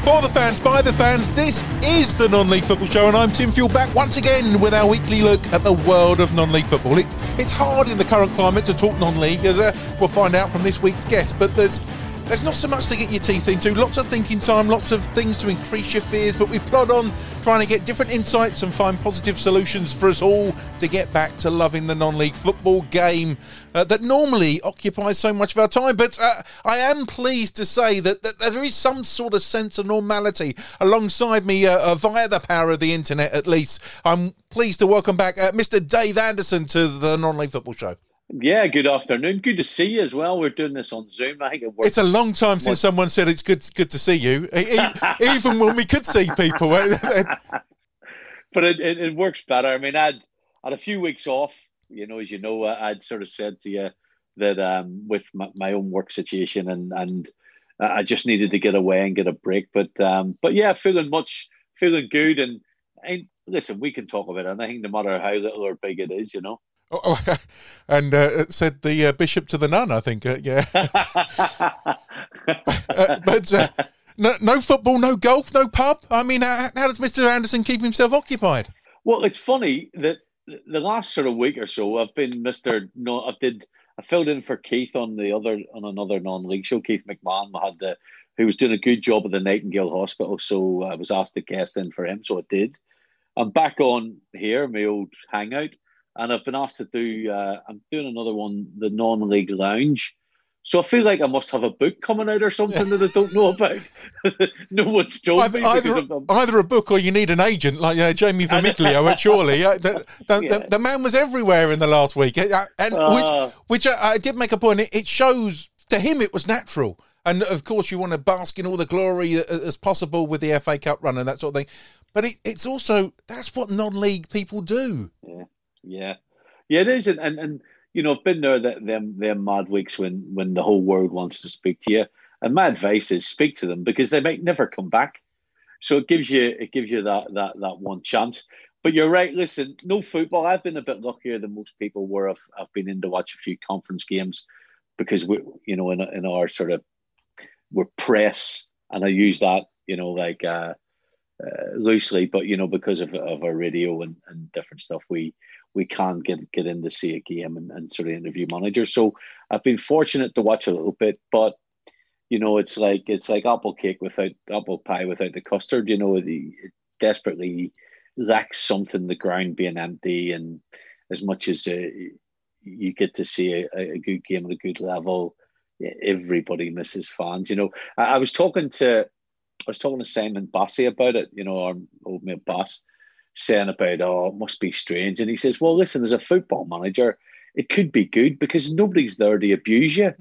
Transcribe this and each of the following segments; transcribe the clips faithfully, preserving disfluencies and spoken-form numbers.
For the fans, by the fans, this is the Non-League Football Show, and I'm Tim Fuel, back once again with our weekly look at the world of non-league football. It, it's hard in the current climate to talk non-league, as uh, we'll find out from this week's guest, but there's there's not so much to get your teeth into. Lots of thinking time, lots of things to increase your fears, but we plod on trying to get different insights and find positive solutions for us all to get back to loving the non-league football game uh, that normally occupies so much of our time. But uh, I am pleased to say that, that there is some sort of sense of normality alongside me uh, uh, via the power of the internet, at least. I'm pleased to welcome back uh, Mister Dave Anderson to the Non-League Football Show. Yeah, good afternoon. Good to see you as well. We're doing this on Zoom. I think it works. It's a long time since someone said it's good good to see you, even when we could see people. But it, it, it works better. I mean, I'd had a few weeks off, you know, as you know, I'd sort of said to you that um, with my, my own work situation and, and I just needed to get away and get a break. But, um, but yeah, feeling much, feeling good. And, and listen, we can talk about anything, no matter how little or big it is, you know. Oh, and uh, said the uh, bishop to the nun, I think. Uh, yeah, uh, but uh, no, no football, no golf, no pub. I mean, how, how does Mister Anderson keep himself occupied? Well, it's funny that the last sort of week or so, I've been Mister No. I did. I filled in for Keith on the other on another non-league show. Keith McMahon had the who was doing a good job at the Nightingale Hospital, so I was asked to guest in for him, so I did. I'm back on here, my old hangout. And I've been asked to do, uh, I'm doing another one, the Non-League Lounge. So I feel like I must have a book coming out or something that I don't know about. No one's told either, me. Either, I'm, I'm... either a book or you need an agent like uh, Jamie Vermiglio at Chorley. Uh, the, the, yeah. the, the man was everywhere in the last week. Uh, and uh, which, which I, I did make a point. It, it shows, to him, it was natural. And, of course, you want to bask in all the glory as possible with the F A Cup run and that sort of thing. But it, it's also, that's what non-league people do. Yeah. Yeah, yeah, it is, and, and and you know, I've been there that them them mad weeks when when the whole world wants to speak to you, and my advice is speak to them because they might never come back. So it gives you it gives you that that that one chance. But you're right. Listen, no football. I've been a bit luckier than most people where I've I've been in to watch a few conference games because we you know in in our sort of we're press, and I use that you know like uh, uh, loosely, but you know because of of our radio and, and different stuff we. we can't get get in to see a game and, and sort of interview managers. So I've been fortunate to watch a little bit, but you know, it's like it's like apple cake without apple pie without the custard. You know, the, it desperately lacks something. The ground being empty, and as much as uh, you get to see a, a good game at a good level, everybody misses fans. You know, I, I was talking to I was talking to Simon Bassey about it. You know, our old mate Bass. Saying about, oh, it must be strange. And he says, well, listen, as a football manager, it could be good because nobody's there to abuse you.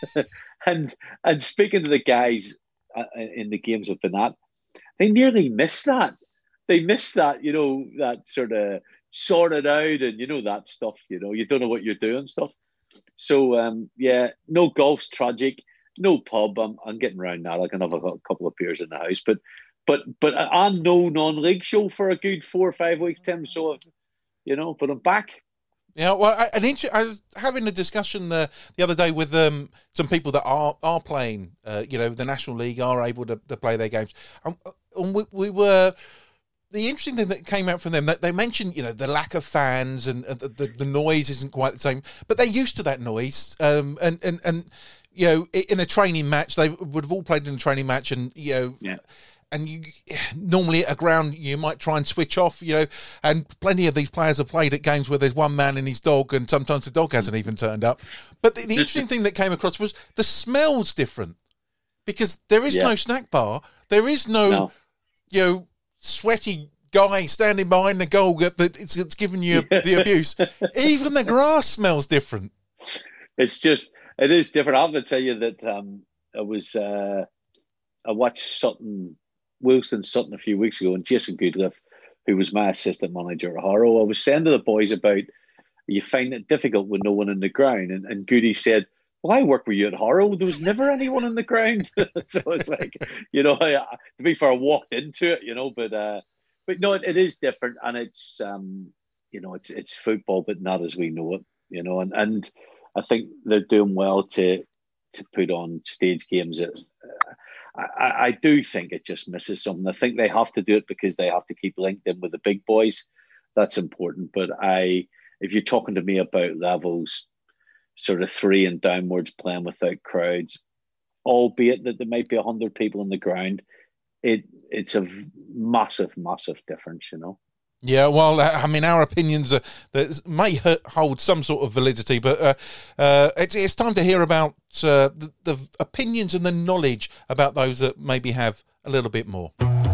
and and speaking to the guys in the games I've been at, they nearly miss that. They miss that, you know, that sort of sorted out and, you know, that stuff, you know, you don't know what you're doing stuff. So, um, yeah, no golf's tragic. No pub. I'm, I'm getting around that. I can have a couple of beers in the house. But But but I'm no non-league show for a good four or five weeks, Tim. So, you know, but I'm back. Yeah, well, I, an int- I was having a discussion uh, the other day with um, some people that are are playing, uh, you know, the National League, are able to, to play their games. Um, and we, we were... The interesting thing that came out from them, that they mentioned, you know, the lack of fans and uh, the, the noise isn't quite the same, but they're used to that noise. Um, and, and, and, you know, in a training match, they would have all played in a training match and, you know... Yeah. And you normally at a ground you might try and switch off, you know. And plenty of these players have played at games where there's one man and his dog, and sometimes the dog hasn't even turned up. But the, the interesting thing that came across was the smell's different because there is yeah. no snack bar, there is no, no, you know, sweaty guy standing behind the goal that it's, it's giving you yeah. the abuse. Even the grass smells different. It's just it is different. I have to tell you that um, I was uh, I watched Sutton. Wilson Sutton a few weeks ago, and Jason Goodliff, who was my assistant manager at Harrow, I was saying to the boys about, you find it difficult with no one in the ground, and, and Goody said, well, I work with you at Harrow, there was never anyone in the ground. So it's like, you know, I, to be fair, I walked into it, you know, but uh, but no, it, it is different, and it's, um, you know, it's it's football, but not as we know it, you know, and, and I think they're doing well to to put on stage games at, uh, I, I do think it just misses something. I think they have to do it because they have to keep linked in with the big boys. That's important. But I, if you're talking to me about levels, sort of three and downwards, playing without crowds, albeit that there might be a hundred people on the ground, it it's a massive, massive difference, you know. Yeah, well, I mean, our opinions are, that may hold some sort of validity, but uh, uh, it's, it's time to hear about uh, the, the opinions and the knowledge about those that maybe have a little bit more.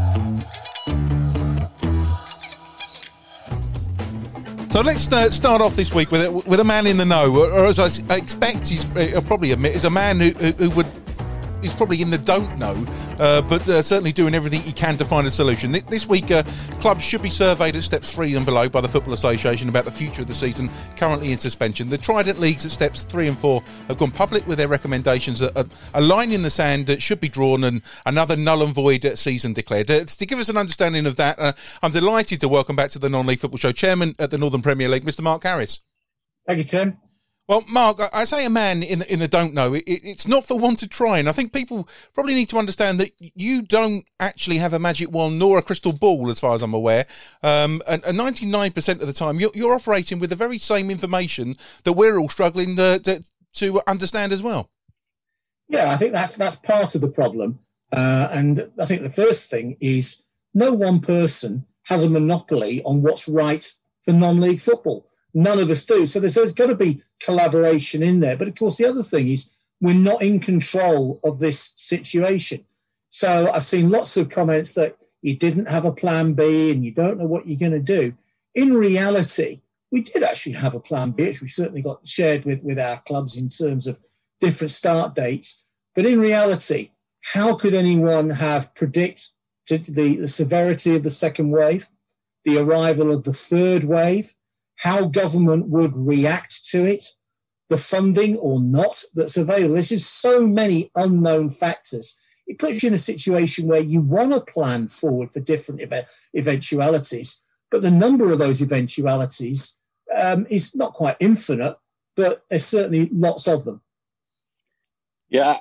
So let's uh, start off this week with a, with a man in the know, or, or as I expect, he's I'll probably admit, is a man who, who, who would. He's probably in the don't know, uh, but uh, certainly doing everything he can to find a solution. This week, uh, clubs should be surveyed at steps three and below by the Football Association about the future of the season, currently in suspension. The Trident Leagues at steps three and four have gone public with their recommendations. A, a line in the sand that should be drawn and another null and void season declared. Uh, to give us an understanding of that, uh, I'm delighted to welcome back to the Non-League Football Show Chairman at the Northern Premier League, Mister Mark Harris. Thank you, Tim. Well, Mark, I say a man in the, in the don't know. It, it's not for want of trying. I think people probably need to understand that you don't actually have a magic wand nor a crystal ball, as far as I'm aware. Um, and, and ninety-nine percent of the time, you're, you're operating with the very same information that we're all struggling to, to, to understand as well. Yeah, I think that's that's part of the problem. Uh, and I think the first thing is no one person has a monopoly on what's right for non-league football. None of us do. So there's, there's got to be collaboration in there. But of course, the other thing is we're not in control of this situation. So I've seen lots of comments that you didn't have a plan B and you don't know what you're going to do. In reality, we did actually have a plan B, which we certainly got shared with, with our clubs in terms of different start dates. But in reality, how could anyone have predicted the, the severity of the second wave, the arrival of the third wave, how government would react to it, the funding or not that's available? There's just so many unknown factors. It puts you in a situation where you want to plan forward for different ev- eventualities, but the number of those eventualities um, is not quite infinite, but there's certainly lots of them. Yeah,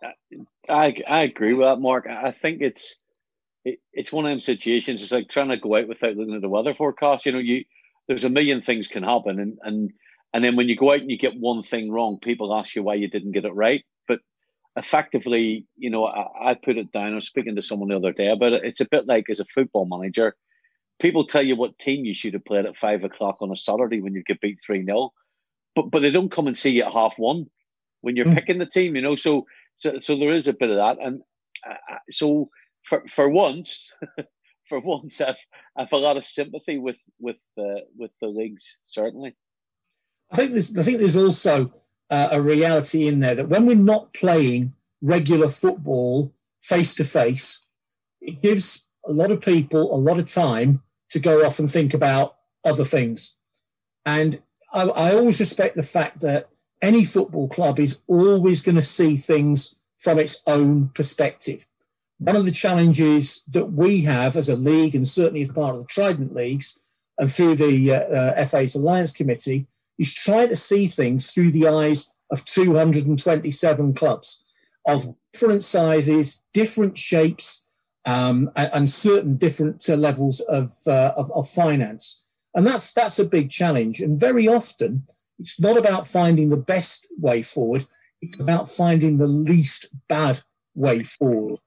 I I agree with that, Mark. I think it's it, it's one of them situations. It's like trying to go out without looking at the weather forecast. You know, you there's a million things can happen, and and and then when you go out and you get one thing wrong, people ask you why you didn't get it right. But effectively, you know, I, I put it down. I was speaking to someone the other day about it. It's a bit like as a football manager, people tell you what team you should have played at five o'clock on a Saturday when you get beat three nil, but but they don't come and see you at half one when you're mm. picking the team. You know, so so so there is a bit of that, and uh, so for for once. For once, I've, I've a lot of sympathy with with the with the leagues. Certainly, I think there's I think there's also uh, a reality in there that when we're not playing regular football face to face, it gives a lot of people a lot of time to go off and think about other things. And I, I always respect the fact that any football club is always going to see things from its own perspective. One of the challenges that we have as a league, and certainly as part of the Trident Leagues and through the uh, uh, F A's Alliance Committee, is try to see things through the eyes of two hundred twenty-seven clubs of different sizes, different shapes, um, and, and certain different uh, levels of, uh, of of finance. And that's that's a big challenge. And very often, it's not about finding the best way forward. It's about finding the least bad way forward.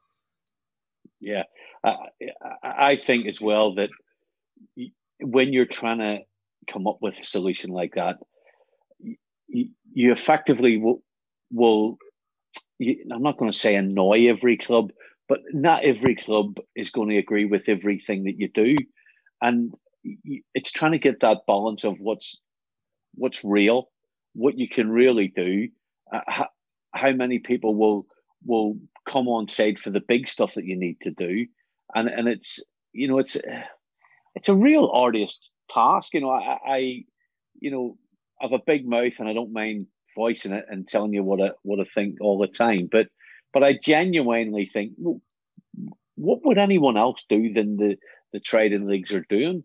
Yeah, I, I think as well that when you're trying to come up with a solution like that, you, you effectively will, will you, I'm not going to say annoy every club, but not every club is going to agree with everything that you do. And it's trying to get that balance of what's what's real, what you can really do, uh, how, how many people will will come on side for the big stuff that you need to do, and and it's you know it's it's a real arduous task. You know, I, I you know I have a big mouth and I don't mind voicing it and telling you what I what I think all the time, but but I genuinely think, well, what would anyone else do than the the Trident Leagues are doing?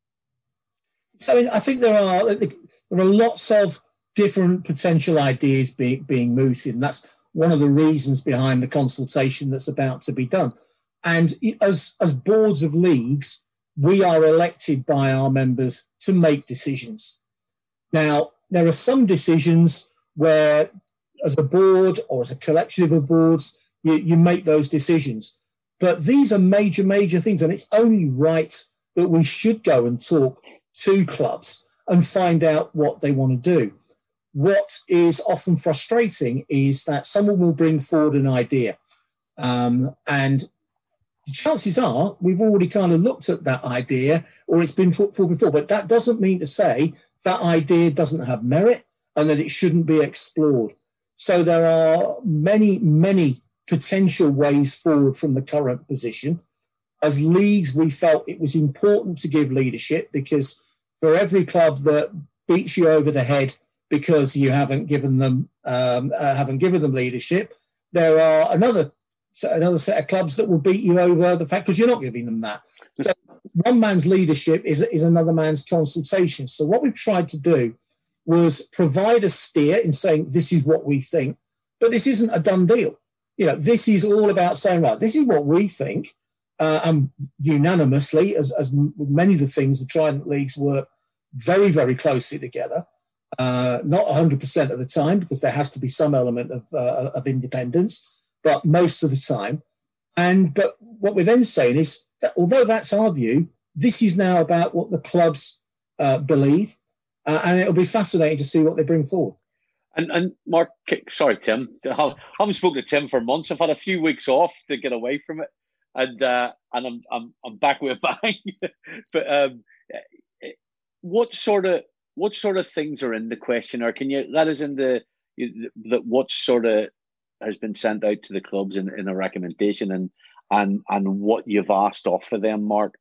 So I think there are there are lots of different potential ideas being being mooted, and that's one of the reasons behind the consultation that's about to be done. And as, as boards of leagues, we are elected by our members to make decisions. Now, there are some decisions where, as a board or as a collective of boards, you, you make those decisions. But these are major, major things, and it's only right that we should go and talk to clubs and find out what they want to do. What is often frustrating is that someone will bring forward an idea, um, and the chances are we've already kind of looked at that idea or it's been put forward before, but that doesn't mean to say that idea doesn't have merit and that it shouldn't be explored. So there are many, many potential ways forward from the current position. As leagues, we felt it was important to give leadership, because for every club that beats you over the head because you haven't given them um, uh, haven't given them leadership, there are another another set of clubs that will beat you over the fact because you're not giving them that. So one man's leadership is is another man's consultation. So what we've tried to do was provide a steer in saying this is what we think, but this isn't a done deal. You know, this is all about saying, right, this is what we think, uh, and unanimously, as, as many of the things, the Trident Leagues work very, very closely together. Uh, not one hundred percent of the time, because there has to be some element of, uh, of independence, but most of the time. And but what we're then saying is that although that's our view, this is now about what the clubs uh, believe, uh, and it'll be fascinating to see what they bring forward. And and Mark, sorry, Tim, I haven't spoken to Tim for months. I've had a few weeks off to get away from it, and uh, and I'm I'm I'm back with a bang. But um, what sort of what sort of things are in the questionnaire? Can you that is in the that what sort of has been sent out to the clubs in, in a recommendation, and and and what you've asked off of them, Mark?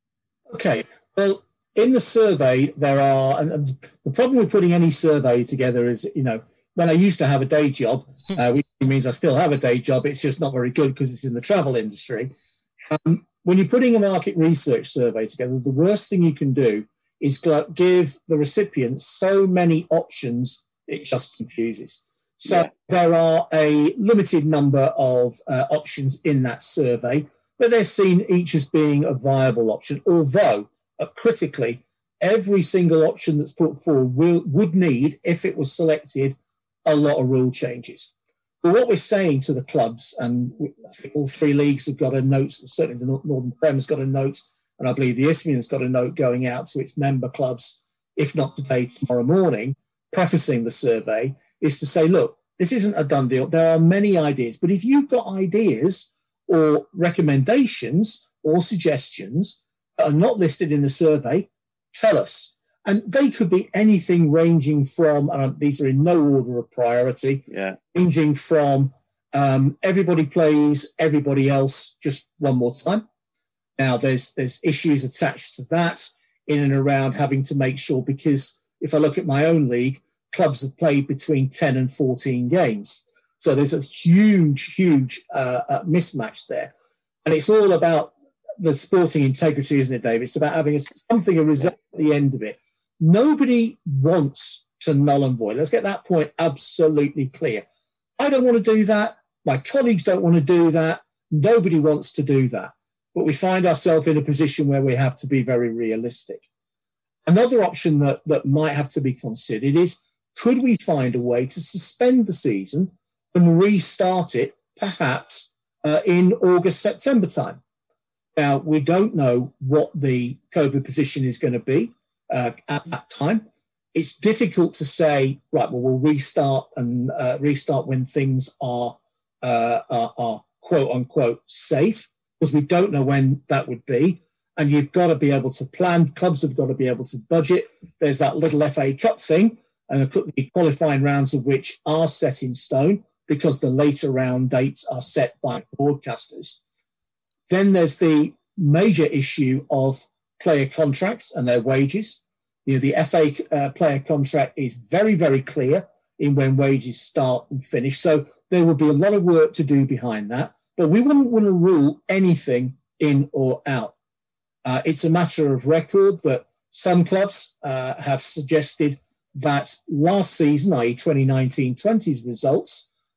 Okay, well, in the survey, there are, and the problem with putting any survey together is, you know, when I used to have a day job, uh, which means I still have a day job, it's just not very good because it's in the travel industry. Um, when you're putting a market research survey together, the worst thing you can do is give the recipients so many options, it just confuses. So yeah. There are a limited number of uh, options in that survey, but they're seen each as being a viable option, although Uh, critically, every single option that's put forward will, would need, if it was selected, a lot of rule changes. But what we're saying to the clubs, and I think all three leagues have got a note, certainly the Northern Prem's got a note, and I believe the Isthmian's got a note going out to its member clubs, if not today, tomorrow morning, prefacing the survey, is to say, look, this isn't a done deal. There are many ideas, but if you've got ideas or recommendations or suggestions that are not listed in the survey, tell us. And they could be anything ranging from, and these are in no order of priority, yeah. ranging from um, everybody plays everybody else just one more time. Now, there's there's issues attached to that in and around having to make sure, because if I look at my own league, clubs have played between ten and fourteen games. So there's a huge, huge uh, uh, mismatch there. And it's all about the sporting integrity, isn't it, Dave? It's about having a, something, a result at the end of it. Nobody wants to null and void. Let's get that point absolutely clear. I don't want to do that. My colleagues don't want to do that. Nobody wants to do that. But we find ourselves in a position where we have to be very realistic. Another option that, that might have to be considered is, could we find a way to suspend the season and restart it perhaps uh, in August, September time? Now, we don't know what the COVID position is going to be uh, at that time. It's difficult to say, right, well, we'll restart and uh, restart when things are, uh, are, are quote unquote safe, because we don't know when that would be. And you've got to be able to plan. Clubs have got to be able to budget. There's that little F A Cup thing, and the qualifying rounds of which are set in stone because the later round dates are set by broadcasters. Then there's the major issue of player contracts and their wages. You know, the F A uh, player contract is very, very clear in when wages start and finish. So there will be a lot of work to do behind that. But we wouldn't want to rule anything in or out. Uh, it's a matter of record that some clubs uh, have suggested that last season, that is twenty nineteen twenty's results,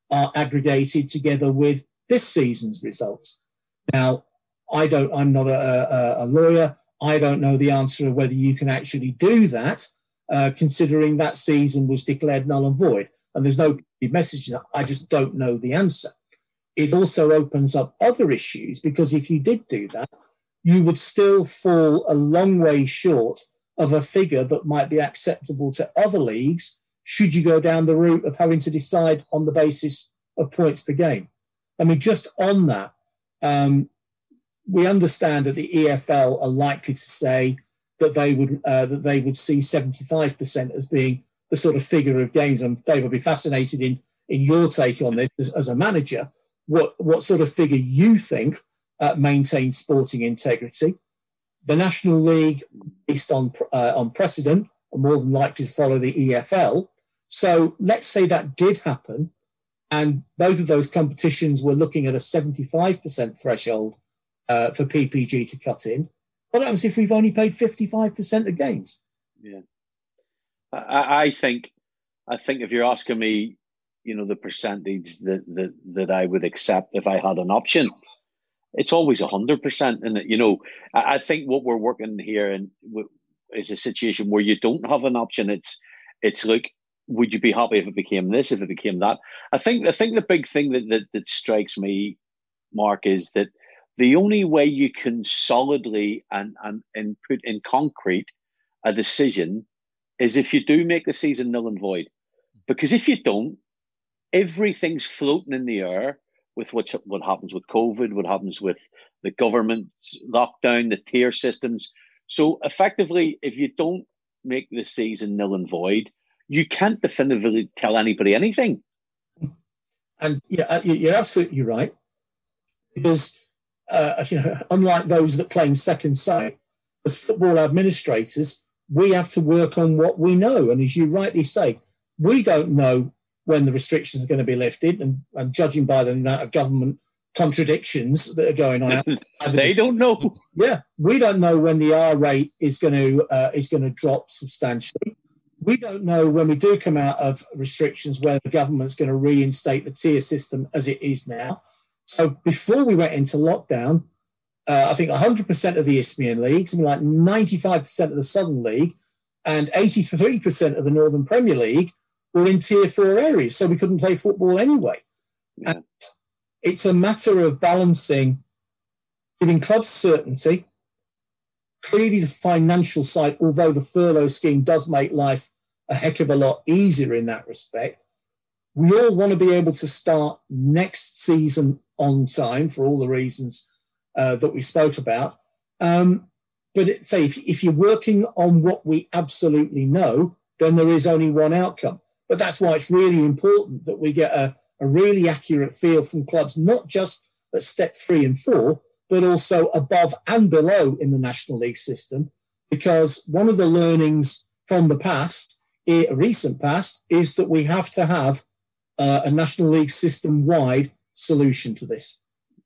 are aggregated together with this season's results. Now, I don't, I'm not a, a, a lawyer. I don't know the answer of whether you can actually do that, uh, considering that season was declared null and void. And there's no message. I just don't know the answer. It also opens up other issues, because if you did do that, you would still fall a long way short of a figure that might be acceptable to other leagues should you go down the route of having to decide on the basis of points per game. I mean, just on that, um, we understand that the E F L are likely to say that they would uh, that they would see seventy-five percent as being the sort of figure of games. And Dave, I'll be fascinated in, in your take on this as, as a manager, what, what sort of figure you think uh, maintains sporting integrity. The National League, based on, uh, on precedent, are more than likely to follow the E F L. So let's say that did happen, and both of those competitions were looking at a seventy-five percent threshold uh, for P P G to cut in. What happens if we've only paid fifty-five percent of games? Yeah. I, I think, I think if you're asking me, you know, the percentage that, that, that I would accept if I had an option, it's always a hundred percent. And, you know, I, I think what we're working here in is a situation where you don't have an option. It's, it's like, would you be happy if it became this, if it became that? I think, I think the big thing that, that, that strikes me, Mark, is that the only way you can solidly and, and, and put in concrete a decision is if you do make the season null and void. Because if you don't, everything's floating in the air with what, what happens with COVID, what happens with the government's lockdown, the tier systems. So effectively, if you don't make the season null and void, you can't definitively tell anybody anything. And yeah, you're absolutely right. Because, uh, you know, unlike those that claim second sight, as football administrators, we have to work on what we know. And as you rightly say, we don't know when the restrictions are going to be lifted. And, and judging by the amount of government contradictions that are going on, they don't know. Yeah, we don't know when the R rate is going to uh, is going to drop substantially. We don't know when we do come out of restrictions where the government's going to reinstate the tier system as it is now. So before we went into lockdown, uh, I think one hundred percent of the Isthmian leagues, something like ninety-five percent of the Southern League and eighty-three percent of the Northern Premier League were in tier four areas, so we couldn't play football anyway. Yeah. And it's a matter of balancing, giving clubs certainty. Clearly, the financial side, although the furlough scheme does make life a heck of a lot easier in that respect, we all want to be able to start next season on time for all the reasons uh, that we spoke about. Um, but it, say if, if you're working on what we absolutely know, then there is only one outcome. But that's why it's really important that we get a, a really accurate feel from clubs, not just at step three and four, but also above and below in the National League system, because one of the learnings from the past, a recent past, is that we have to have uh, a National League system-wide solution to this.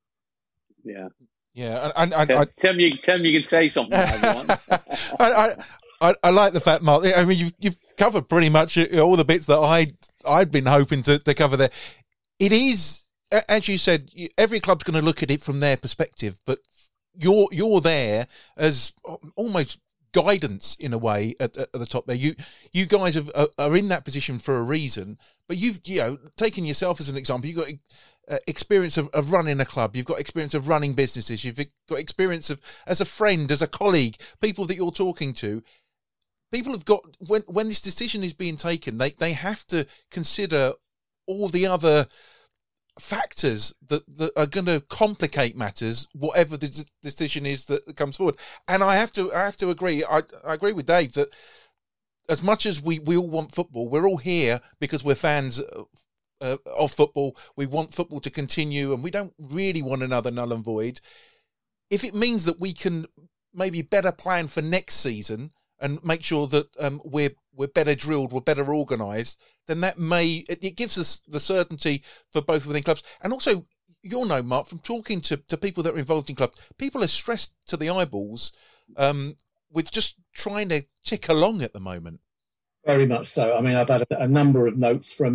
Yeah. Yeah, and, and, tell, I, tell me, tell me, you can say something. I, I, I, I like the fact, Mark. I mean, you've you've covered pretty much all the bits that I I'd been hoping to, to cover there. It is, as you said, every club's going to look at it from their perspective, but you're you're there as almost guidance in a way at, at the top there. You you guys have, are in that position for a reason, but you've you know taken yourself as an example. You've got Uh, experience of, of running a club, you've got experience of running businesses, you've got experience of as a friend, as a colleague, people that you're talking to. People have got, when when this decision is being taken, they, they have to consider all the other factors that, that are going to complicate matters, whatever the d- decision is that comes forward. And I have to I have to agree, I, I agree with Dave that as much as we, we all want football, we're all here because we're fans of Uh, of football. We want football to continue, and we don't really want another null and void. If it means that we can maybe better plan for next season and make sure that um, we're we're better drilled, we're better organised, then that may it, it gives us the certainty for both within clubs. And also, you'll know, Mark, from talking to, to people that are involved in clubs, people are stressed to the eyeballs um, with just trying to tick along at the moment. Very much so. I mean, I've had a, a number of notes from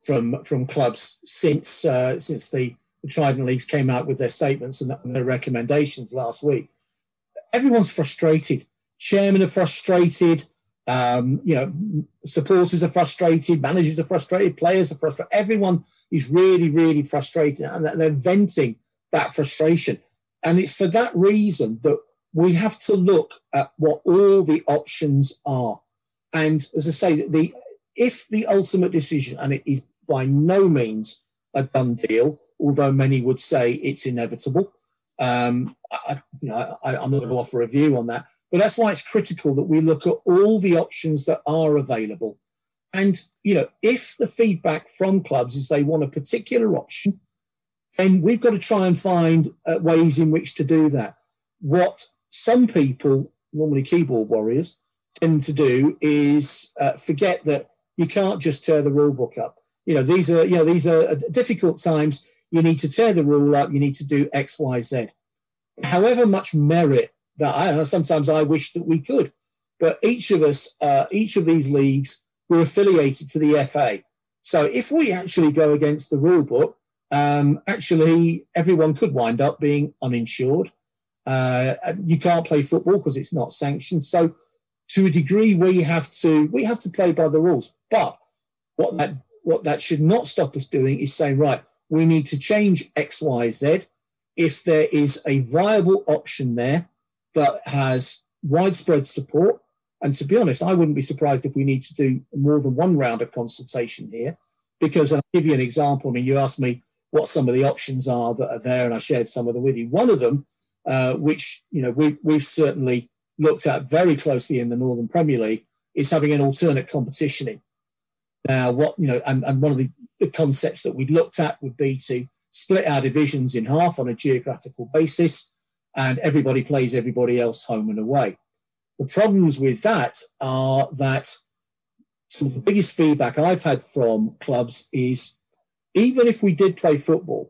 from from clubs since uh, since the, the Trident Leagues came out with their statements and, and their recommendations last week. Everyone's frustrated. Chairmen are frustrated. Um, you know, supporters are frustrated. Managers are frustrated. Players are frustrated. Everyone is really, really frustrated, and they're venting that frustration. And it's for that reason that we have to look at what all the options are. And as I say, the if the ultimate decision, and it is by no means a done deal, although many would say it's inevitable, um, I, you know, I, I'm not going to offer a view on that. But that's why it's critical that we look at all the options that are available. And, you know, if the feedback from clubs is they want a particular option, then we've got to try and find uh, ways in which to do that. What some people, normally keyboard warriors, tend to do is uh, forget that you can't just tear the rule book up. You know, these are, you know, these are difficult times. You need to tear the rule up. You need to do X, Y, Z. However much merit that I sometimes I wish that we could, but each of us, uh, each of these leagues, we're affiliated to the F A. So if we actually go against the rule book, um, actually everyone could wind up being uninsured. Uh, you can't play football because it's not sanctioned. So to a degree, we have to we have to play by the rules. But what that what that should not stop us doing is saying, right, we need to change X, Y, Z. If there is a viable option there that has widespread support, and to be honest, I wouldn't be surprised if we need to do more than one round of consultation here, because I'll give you an example. I mean, you asked me what some of the options are that are there, and I shared some of them with you. One of them, uh, which you know we've, we've certainly looked at very closely in the Northern Premier League, is having an alternate competitioning. Now, what you know, and, and one of the, the concepts that we'd looked at would be to split our divisions in half on a geographical basis, and everybody plays everybody else home and away. The problems with that are that some of the biggest feedback I've had from clubs is even if we did play football,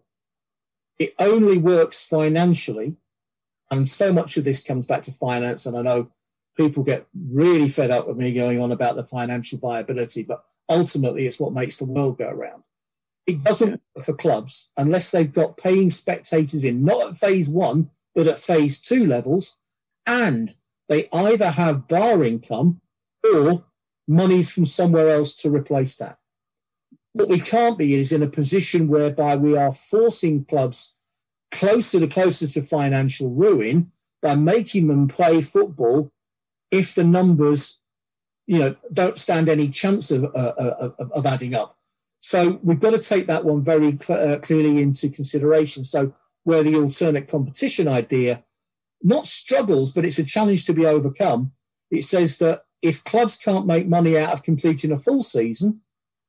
it only works financially. And so much of this comes back to finance. And I know people get really fed up with me going on about the financial viability, but ultimately it's what makes the world go around. It doesn't work for clubs unless they've got paying spectators in, not at phase one, but at phase two levels, and they either have bar income or monies from somewhere else to replace that. What we can't be is in a position whereby we are forcing clubs closer to closer to financial ruin by making them play football if the numbers, you know, don't stand any chance of, uh, of, of adding up. So we've got to take that one very cl- uh, clearly into consideration. So where the alternate competition idea not struggles, but it's a challenge to be overcome. It says that if clubs can't make money out of completing a full season,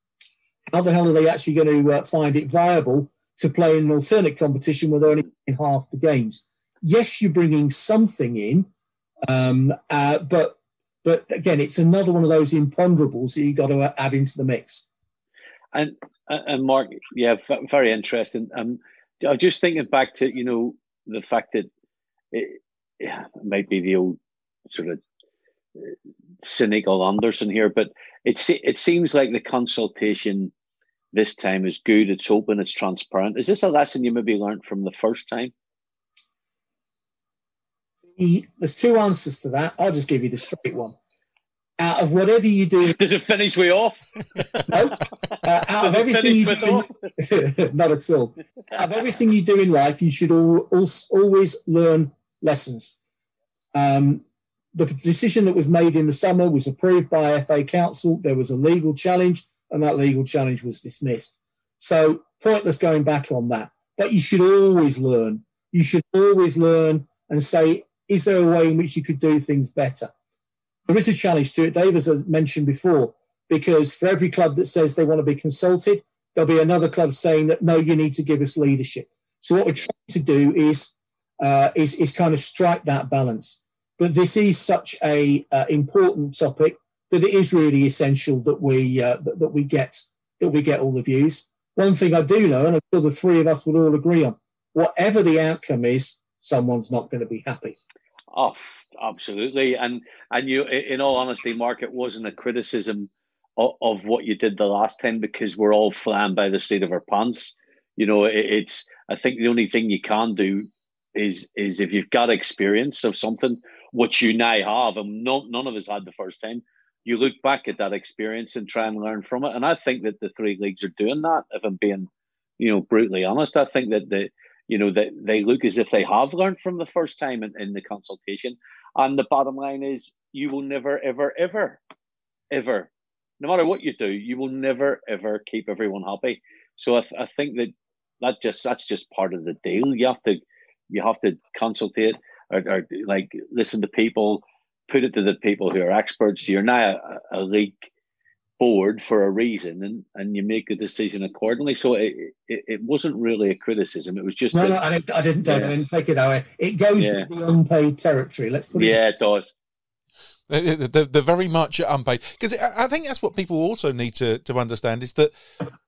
how the hell are they actually going to uh, find it viable to play in an alternate competition where they're only in half the games? Yes, you're bringing something in, um, uh, but but again, it's another one of those imponderables that you've got to add into the mix. And and Mark, yeah, very interesting. Um, I was just thinking back to, you know, the fact that it, yeah, it might be the old sort of cynical Anderson here, but it it seems like the consultation this time is good. It's open. It's transparent. Is this a lesson you maybe learned from the first time? There's two answers to that. I'll just give you the straight one. Out of whatever you do, does it finish way off? No. Uh, out of everything you do, in, not at all. Out of everything you do in life, you should all, all, always learn lessons. Um, the decision that was made in the summer was approved by F A Council. There was a legal challenge, and that legal challenge was dismissed. So pointless going back on that. But you should always learn. You should always learn and say, is there a way in which you could do things better? There is a challenge to it, Dave, as I mentioned before, because for every club that says they want to be consulted, there'll be another club saying that, no, you need to give us leadership. So what we're trying to do is uh, is, is kind of strike that balance. But this is such a uh, important topic that it is really essential that we uh, that, that we get that we get all the views. One thing I do know, and I'm sure the three of us would all agree on, whatever the outcome is, someone's not going to be happy. Oh, absolutely. And and you, in all honesty, Mark, it wasn't a criticism of, of what you did the last time because we're all flying by the seat of our pants. You know, it, it's. I think the only thing you can do is is if you've got experience of something, which you now have, and no, none of us had the first time. You look back at that experience and try and learn from it. And I think that the three leagues are doing that. If I'm being, you know, brutally honest, I think that the, you know, that they look as if they have learned from the first time in, in the consultation. And the bottom line is, you will never, ever, ever, ever, no matter what you do, you will never, ever keep everyone happy. So I, th- I think that that just that's just part of the deal. You have to you have to consultate or, or like listen to people, put it to the people who are experts. You're now a, a league board for a reason, and, and you make a decision accordingly. So it, it, it wasn't really a criticism. It was just no, that, no, I didn't, I didn't, yeah. I didn't take it away. It goes Yeah. with the unpaid territory. Let's put it. Yeah, it does. They're, they're very much unpaid. Because I think that's what people also need to, to understand is that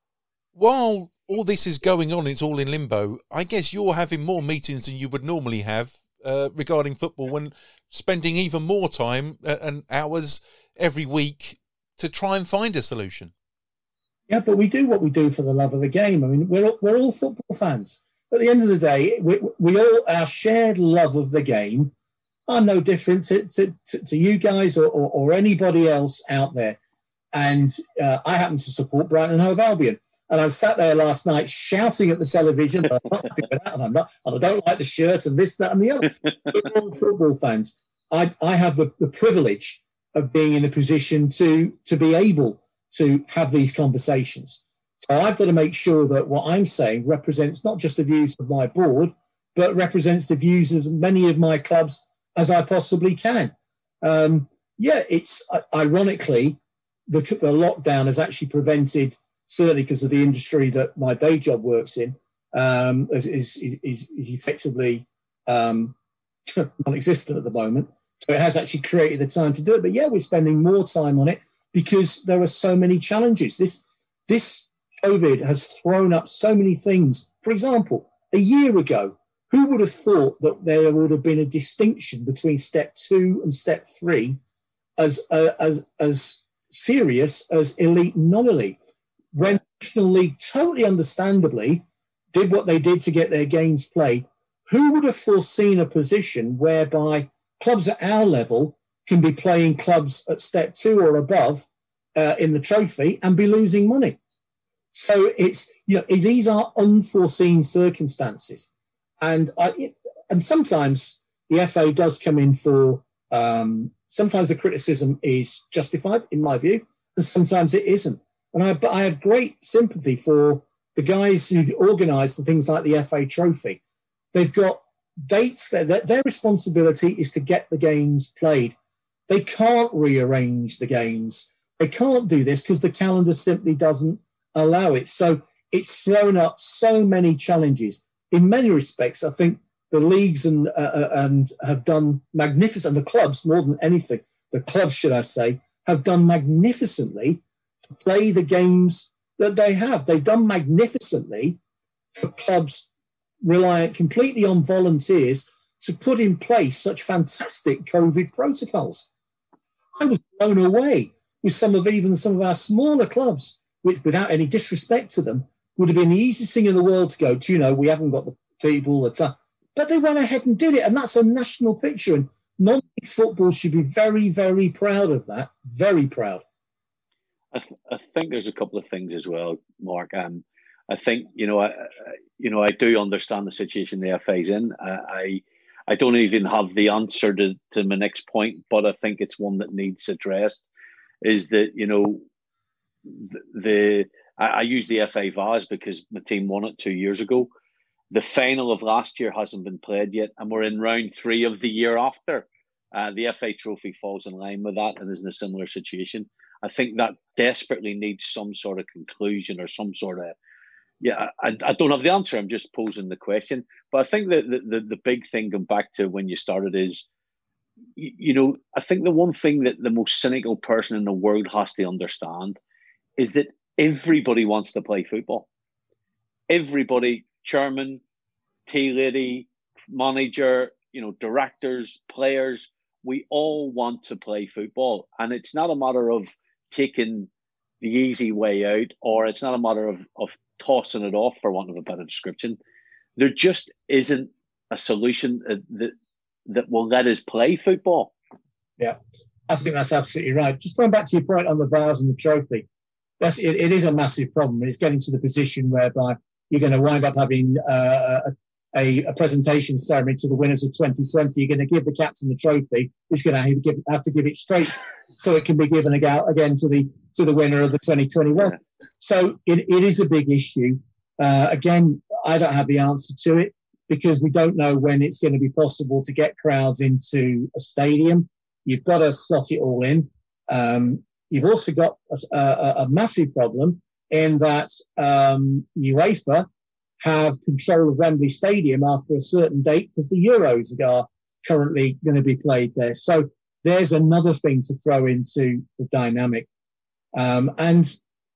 while all this is going on, it's all in limbo, I guess you're having more meetings than you would normally have uh, regarding football, when spending even more time and hours every week to try and find a solution. Yeah, but we do what we do for the love of the game. I mean, we're, we're all football fans. At the end of the day, we, we all, our shared love of the game are no different to, to, to you guys or, or, or anybody else out there. And uh, I happen to support Brighton and Hove Albion. And I sat there last night shouting at the television, I'm not happy with that, and, I'm not, and I don't like the shirt and this, that, and the other. We're all football fans. I, I have the, the privilege of being in a position to, to be able to have these conversations. So I've got to make sure that what I'm saying represents not just the views of my board, but represents the views of many of my clubs as I possibly can. Um, yeah, it's ironically, the, the lockdown has actually prevented, certainly because of the industry that my day job works in, um, is, is, is, is effectively um, non-existent at the moment. So it has actually created the time to do it. But yeah, we're spending more time on it because there are so many challenges. This, this COVID has thrown up so many things. For example, a year ago, who would have thought that there would have been a distinction between step two and step three as uh, as as serious as elite and non-elite? When the National League totally understandably did what they did to get their games played, who would have foreseen a position whereby clubs at our level can be playing clubs at step two or above uh, in the trophy and be losing money? So it's, you know, these are unforeseen circumstances. And I, and sometimes the F A does come in for, um, sometimes the criticism is justified, in my view, and sometimes it isn't. And I, but I have great sympathy for the guys who organise the things like the F A Trophy. They've got dates there. Their, their responsibility is to get the games played. They can't rearrange the games. They can't do this because the calendar simply doesn't allow it. So it's thrown up so many challenges. In many respects, I think the leagues and uh, and have done magnificent. The clubs, more than anything, the clubs, should I say, have done magnificently to play the games that they have. They've done magnificently for clubs reliant completely on volunteers to put in place such fantastic COVID protocols. I was blown away with some of even some of our smaller clubs, which, without any disrespect to them, would have been the easiest thing in the world to go, do you know, we haven't got the people, the time. But they went ahead and did it, and that's a national picture. And non-league football should be very, very proud of that. Very proud. I, th- I think there's a couple of things as well, Mark. Um, I think you know, I, you know, I do understand the situation the F A's in. I, I, I don't even have the answer to, to my next point, but I think it's one that needs addressed. Is that you know, the, the I, I use the F A Vase because my team won it two years ago. The final of last year hasn't been played yet, and we're in round three of the year after. Uh, the F A Trophy falls in line with that and is in a similar situation. I think that desperately needs some sort of conclusion or some sort of, yeah, I, I don't have the answer. I'm just posing the question. But I think that the, the, the big thing, going back to when you started, is, you, you know, I think the one thing that the most cynical person in the world has to understand is that everybody wants to play football. Everybody, chairman, tea lady, manager, you know, directors, players, we all want to play football. And it's not a matter of taking the easy way out, or it's not a matter of, of tossing it off, for want of a better description. There just isn't a solution that that will let us play football. Yeah, I think that's absolutely right. Just going back to your point on the vase and the trophy, that's it, it is a massive problem. It's getting to the position whereby you're going to wind up having uh, a, a presentation ceremony to the winners of twenty twenty. You're going to give the captain the trophy. He's going to have to give, have to give it straight so it can be given again to the to the winner of the twenty twenty-one. Yeah. So it, it is a big issue. Uh, again, I don't have the answer to it because we don't know when it's going to be possible to get crowds into a stadium. You've got to slot it all in. Um, you've also got a, a, a massive problem in that um, UEFA have control of Wembley Stadium after a certain date because the Euros are currently going to be played there. So there's another thing to throw into the dynamic. Um, and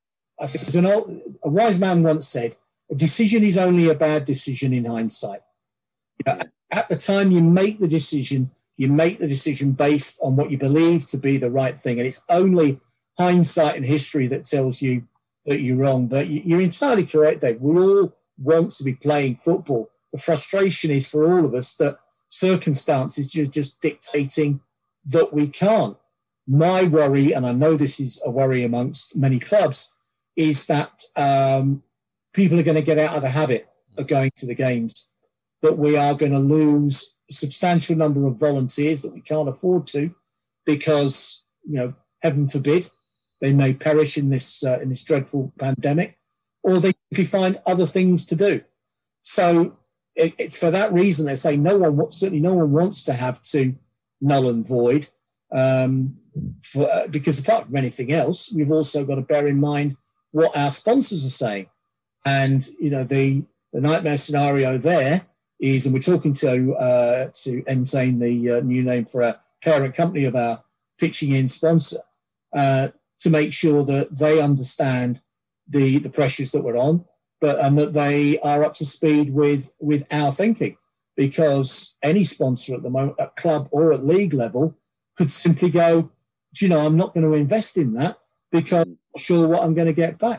I think there's an old, a wise man once said, a decision is only a bad decision in hindsight. You know, at the time you make the decision, you make the decision based on what you believe to be the right thing. And it's only hindsight and history that tells you that you're wrong. But you're entirely correct, Dave. We all want to be playing football. The frustration is for all of us that circumstances just, just dictating that we can't. My worry, and I know this is a worry amongst many clubs, is that um, people are going to get out of the habit of going to the games, that we are going to lose a substantial number of volunteers that we can't afford to because, you know, heaven forbid, they may perish in this uh, in this dreadful pandemic, or they simply find other things to do. So it, it's for that reason they say no one, certainly no one wants to have to null and void, um, for, uh, because apart from anything else, we've also got to bear in mind what our sponsors are saying. And, you know, the, the nightmare scenario there is, and we're talking to uh, to Entain, the uh, new name for our parent company of our pitching in sponsor, uh, to make sure that they understand the the pressures that we're on, but and that they are up to speed with with our thinking, because any sponsor at the moment, at club or at league level, could simply go, do you know, I'm not going to invest in that because I'm not sure what I'm going to get back.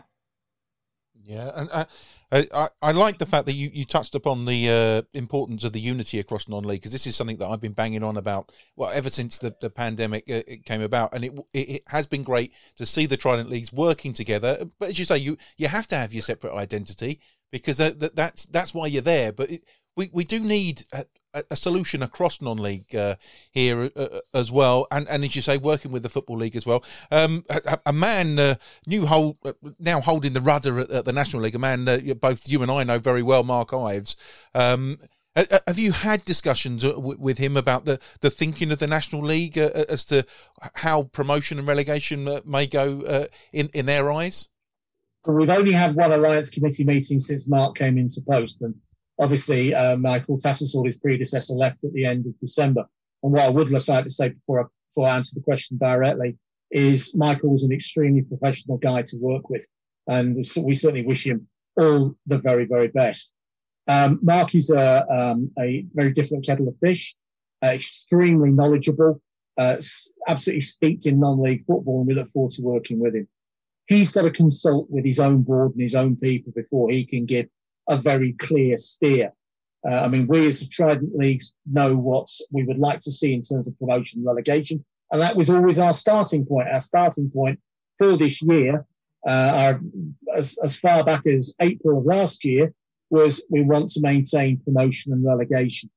Yeah, and uh, I, I like the fact that you, you touched upon the uh, importance of the unity across non-league, because this is something that I've been banging on about, well, ever since the, the pandemic uh, it came about, and it, it it has been great to see the Trident Leagues working together. But as you say, you you have to have your separate identity, because that, that that's that's why you're there. But it, we we do need a, a solution across non-league uh, here uh, as well, and and as you say, working with the Football League as well. Um, a, a man uh, new hold, uh, now holding the rudder at, at the National League, a man uh, both you and I know very well, Mark Ives. Um, have you had discussions w- with him about the, the thinking of the National League uh, as to how promotion and relegation uh, may go uh, in in their eyes? We've only had one Alliance Committee meeting since Mark came into post, and obviously, uh, Michael Tattersall, his predecessor, left at the end of December. And what I would like to say before I, before I answer the question directly is Michael was an extremely professional guy to work with. And we certainly wish him all the very, very best. Um, Mark is a, um, a very different kettle of fish, uh, extremely knowledgeable, uh, absolutely steeped in non-league football, and we look forward to working with him. He's got to consult with his own board and his own people before he can give a very clear steer. Uh, I mean, we as the Trident Leagues know what we would like to see in terms of promotion and relegation, and that was always our starting point. Our starting point for this year, uh, our, as, as far back as April of last year, was we want to maintain promotion and relegation.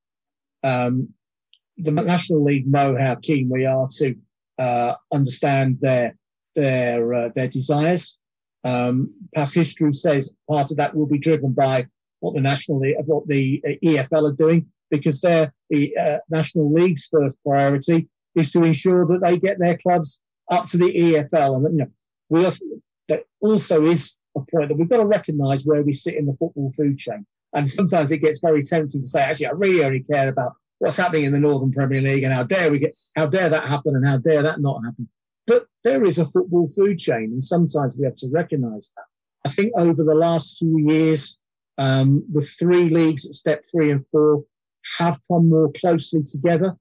Um, the National League know how keen we are to uh, understand their their uh, their desires. Um, past history says part of that will be driven by what the National League, what the E F L are doing, because their the uh, National League's first priority is to ensure that they get their clubs up to the E F L. And you know, we also, there also is a point that we've got to recognise where we sit in the football food chain. And sometimes it gets very tempting to say, actually, I really only care about what's happening in the Northern Premier League, and how dare we get, how dare that happen, and how dare that not happen. But there is a football food chain, and sometimes we have to recognise that. I think over the last few years, um, the three leagues at step three and four have come more closely together.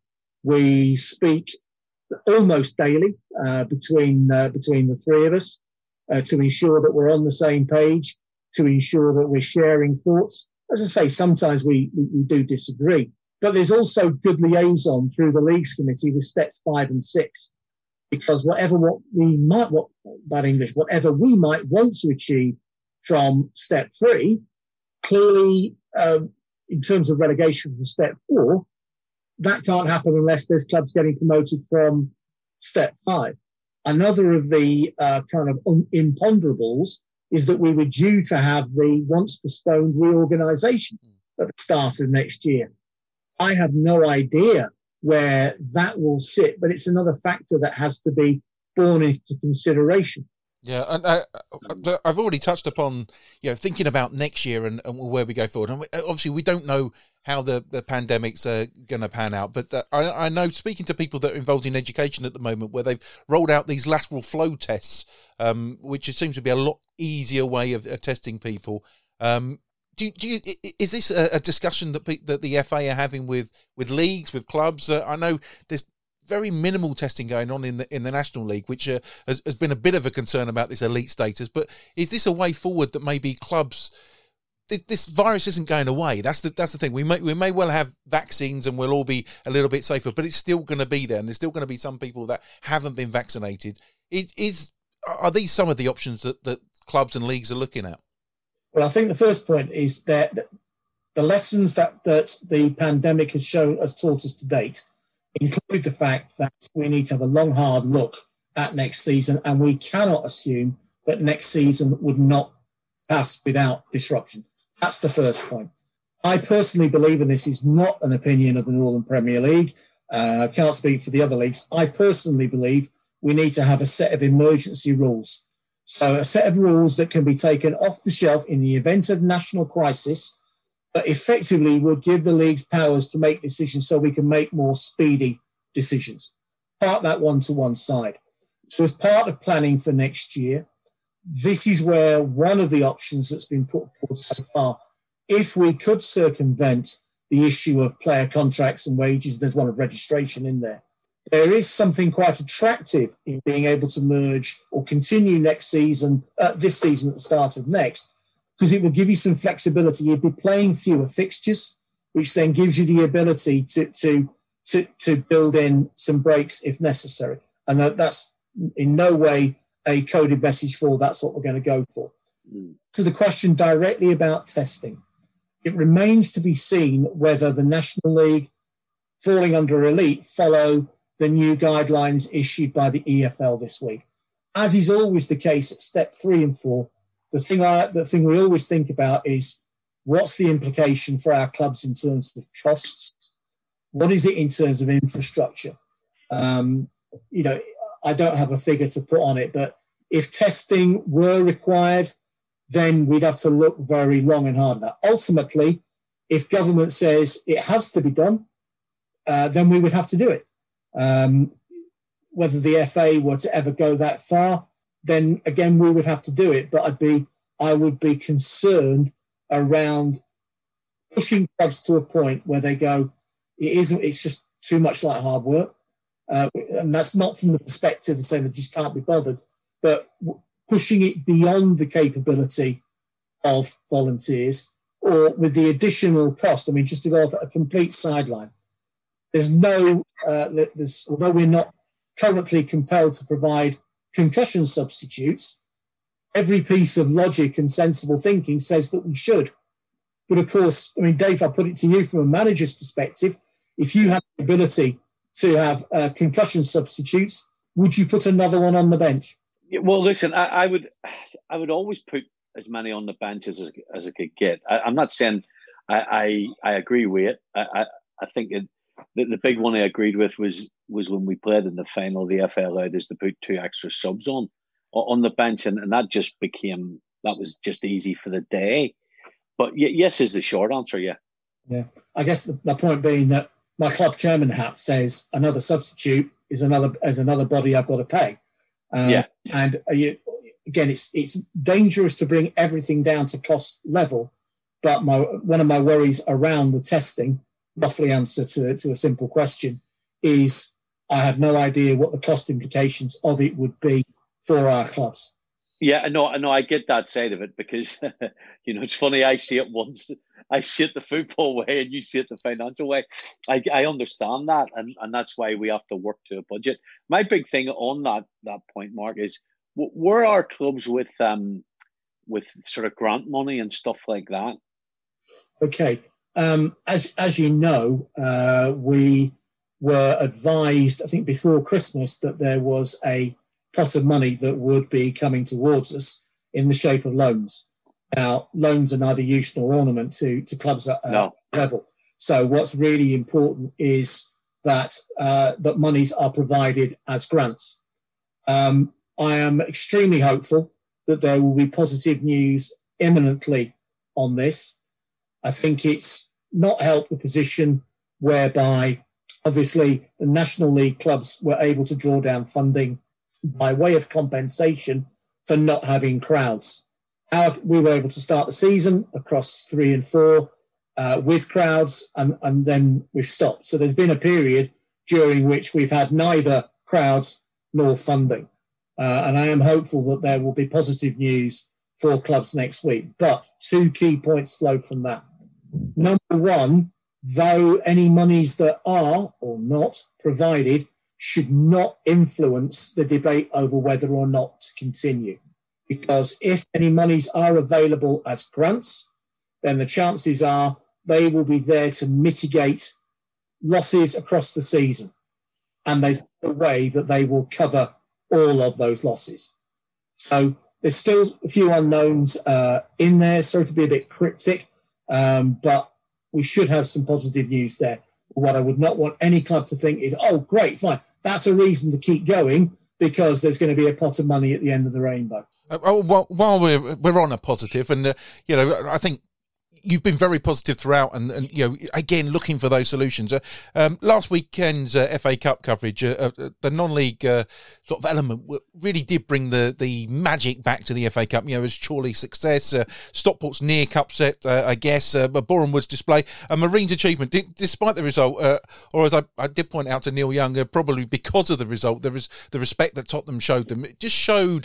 We speak almost daily uh, between uh, between the three of us. uh, to ensure that we're on the same page, to ensure that we're sharing thoughts. As I say, sometimes we, we, we do disagree, but there's also good liaison through the Leagues Committee with steps five and six, because whatever what we might, what bad English, whatever we might want to achieve from step three, clearly, uh, in terms of relegation from step four, that can't happen unless there's clubs getting promoted from step five. Another of the uh, kind of un- imponderables is that we were due to have the once postponed reorganisation at the start of next year. I have no idea where that will sit, but it's another factor that has to be borne into consideration. Yeah, and I, I've already touched upon, you know, thinking about next year and, and where we go forward. And we, obviously, we don't know how the, the pandemic's uh, going to pan out. But uh, I, I know, speaking to people that are involved in education at the moment, where they've rolled out these lateral flow tests, um, which seems to be a lot easier way of, of testing people. Um, do, do you, is this a, a discussion that, that the F A are having with, with leagues, with clubs? Uh, I know there's very minimal testing going on in the in the National League, which uh, has, has been a bit of a concern about this elite status. But is this a way forward that maybe clubs, this, this virus isn't going away? That's the that's the thing. We may we may well have vaccines and we'll all be a little bit safer, but it's still going to be there, and there's still going to be some people that haven't been vaccinated. Is is are these some of the options that, that clubs and leagues are looking at? Well, I think the first point is that the lessons that that the pandemic has shown has taught us to date include the fact that we need to have a long, hard look at next season, and we cannot assume that next season would not pass without disruption. That's the first point. I personally believe, and this is not an opinion of the Northern Premier League, uh, I can't speak for the other leagues, I personally believe we need to have a set of emergency rules. So a set of rules that can be taken off the shelf in the event of national crisis, but effectively would give the leagues powers to make decisions so we can make more speedy decisions. Part that one to one side. So as part of planning for next year, this is where one of the options that's been put forward so far, if we could circumvent the issue of player contracts and wages, there's one of registration in there. There is something quite attractive in being able to merge or continue next season, uh, this season at the start of next, because it will give you some flexibility. You'll be playing fewer fixtures, which then gives you the ability to to to, to build in some breaks if necessary. And that, that's in no way a coded message for that's what we're going to go for. Mm. To the question directly about testing, it remains to be seen whether the National League, falling under elite, follow the new guidelines issued by the E F L this week. As is always the case at step three and four, The thing, I, the thing we always think about is what's the implication for our clubs in terms of costs? What is it in terms of infrastructure? Um, you know, I don't have a figure to put on it, but if testing were required, then we'd have to look very long and hard at that. Ultimately, if government says it has to be done, uh, then we would have to do it. Um, whether the F A were to ever go that far, then again, we would have to do it. But I'd be, I would be concerned around pushing clubs to a point where they go, it isn't, it's just too much like hard work. Uh, and that's not from the perspective of saying they just can't be bothered, but pushing it beyond the capability of volunteers or with the additional cost. I mean, just to go off a complete sideline, there's no, uh, there's, although we're not currently compelled to provide concussion substitutes, every piece of logic and sensible thinking says that we should. But of course, I mean, Dave, I put it to you from a manager's perspective, if you had the ability to have uh, concussion substitutes, would you put another one on the bench? Yeah, well, listen, I, I would I would always put as many on the bench as, as I could get. I, I'm not saying I, I, I agree with it. I, I, I think it, the, the big one I agreed with was was when we played in the final, the F A allowed us to put two extra subs on on the bench, and, and that just became, that was just easy for the day. But yes is the short answer, yeah. Yeah, I guess the, the point being that my club chairman hat says another substitute is another is another body I've got to pay. Um, yeah, and uh, you, again, it's it's dangerous to bring everything down to cost level. But my one of my worries around the testing, roughly answer to to a simple question, is I have no idea what the cost implications of it would be for our clubs. Yeah, no, no, I get that side of it because you know it's funny. I see it once, I see it the football way, and you see it the financial way. I, I understand that, and, and that's why we have to work to a budget. My big thing on that that point, Mark, is where are clubs with um with sort of grant money and stuff like that? Okay, um, as as you know, uh, we were advised, I think, before Christmas that there was a pot of money that would be coming towards us in the shape of loans. Now, loans are neither use nor ornament to, to clubs at uh, no. level. So what's really important is that uh, that monies are provided as grants. Um, I am extremely hopeful that there will be positive news imminently on this. I think it's not helped the position whereby, obviously, the National League clubs were able to draw down funding by way of compensation for not having crowds. How we were able to start the season across three and four uh, with crowds, and, and then we've stopped. So there's been a period during which we've had neither crowds nor funding. Uh, and I am hopeful that there will be positive news for clubs next week. But two key points flow from that. Number one, though any monies that are or not provided should not influence the debate over whether or not to continue. Because if any monies are available as grants, then the chances are they will be there to mitigate losses across the season. And there's a way that they will cover all of those losses. So there's still a few unknowns uh, in there. Sorry to be a bit cryptic, um, but we should have some positive news there. What I would not want any club to think is, oh, great, fine. That's a reason to keep going because there's going to be a pot of money at the end of the rainbow. Uh, oh, well, while we're we're on a positive, and uh, you know, I think you've been very positive throughout, and, and you know, again, looking for those solutions. Uh, um, last weekend's uh, F A Cup coverage, uh, uh, the non-league uh, sort of element really did bring the, the magic back to the F A Cup. You know, it was Chorley's success, uh, Stockport's near cup set, uh, I guess, uh, Boreham Wood's display, and Marine's achievement, d- despite the result, uh, or as I, I did point out to Neil Young, uh, probably because of the result, there was the respect that Tottenham showed them. It just showed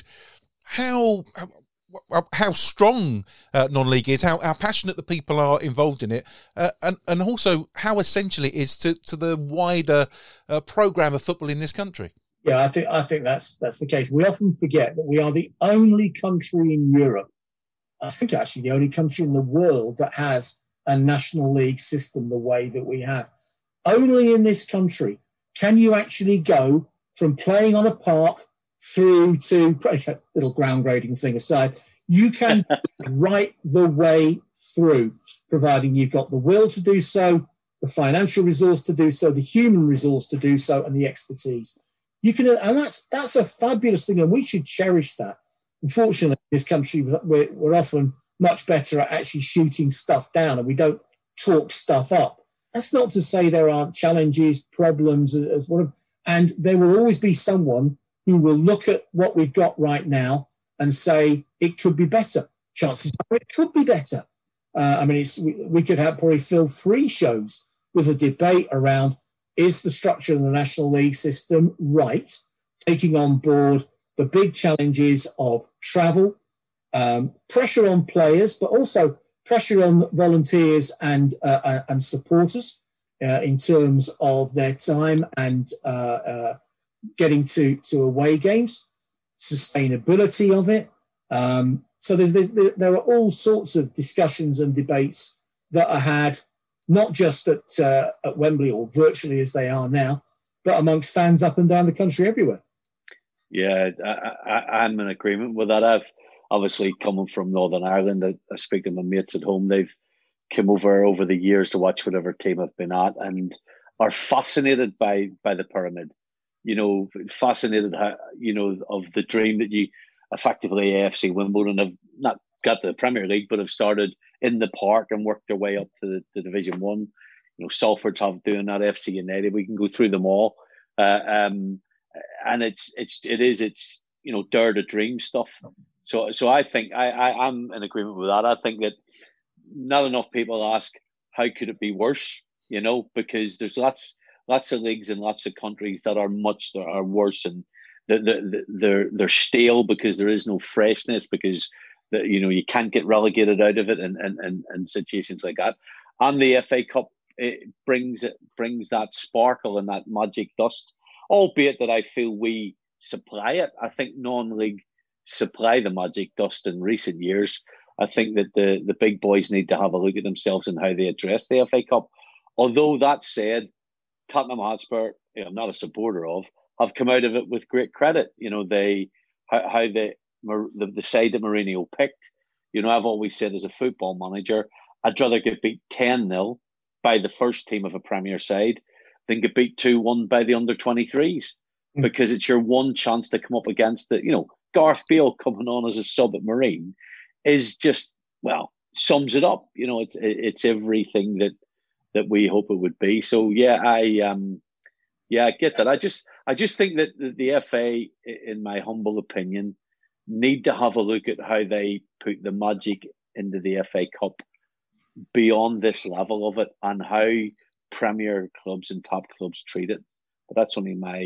how... how how strong uh, non-league is, how, how passionate the people are involved in it, uh, and, and also how essential it is to, to the wider uh, programme of football in this country. Yeah, I think I think that's that's the case. We often forget that we are the only country in Europe, I think actually the only country in the world that has a National League system the way that we have. Only in this country can you actually go from playing on a park through to, little ground grading thing aside, you can right the way through, providing you've got the will to do so, the financial resource to do so, the human resource to do so, and the expertise. You can, and that's that's a fabulous thing, and we should cherish that. Unfortunately, in this country, we're, we're often much better at actually shooting stuff down, and we don't talk stuff up. That's not to say there aren't challenges, problems, as, as one of, and there will always be someone who will look at what we've got right now and say it could be better. Chances are it could be better. Uh, I mean, it's, we, we could have probably fill three shows with a debate around, is the structure of the National League system right, taking on board the big challenges of travel, um, pressure on players, but also pressure on volunteers and, uh, and supporters uh, in terms of their time and uh, uh, getting to, to away games, sustainability of it. Um, so there's, there's, there are all sorts of discussions and debates that are had, not just at, uh, at Wembley or virtually as they are now, but amongst fans up and down the country everywhere. Yeah, I, I, I'm in agreement with that. I've obviously coming from Northern Ireland. I, I speak to my mates at home. They've come over over the years to watch whatever team I've been at and are fascinated by by the pyramid. You know, fascinated, how, you know, of the dream that you effectively A F C Wimbledon have not got to the Premier League, but have started in the park and worked their way up to the, the Division One. You know, Salford's have doing that, F C United. We can go through them all, uh, um, and it's it's it is it's you know dare to dream stuff. So so I think I, I I'm in agreement with that. I think that not enough people ask how could it be worse. You know, because there's lots. Lots of leagues and lots of countries that are much that are worse, and that the, they're they're stale because there is no freshness, because the, you know you can't get relegated out of it, and and, and, and situations like that. And the F A Cup, it brings it brings that sparkle and that magic dust, albeit that I feel we supply it. I think non-league supply the magic dust in recent years. I think that the, the big boys need to have a look at themselves and how they address the F A Cup. Although that said, Tottenham Hotspur, you know, I'm not a supporter of, have come out of it with great credit. You know, they how, how they the, the side that Mourinho picked. You know, I've always said as a football manager, I'd rather get beat ten nil by the first team of a Premier side than get beat two one by the under twenty-threes, mm. because it's your one chance to come up against the, you know, Gareth Bale coming on as a sub at Marine is just, well, sums it up. You know, it's it's everything that that we hope it would be. So yeah, I um yeah, I get that. I just I just think that the, the F A, in my humble opinion, need to have a look at how they put the magic into the F A Cup beyond this level of it, and how Premier clubs and top clubs treat it. But that's only my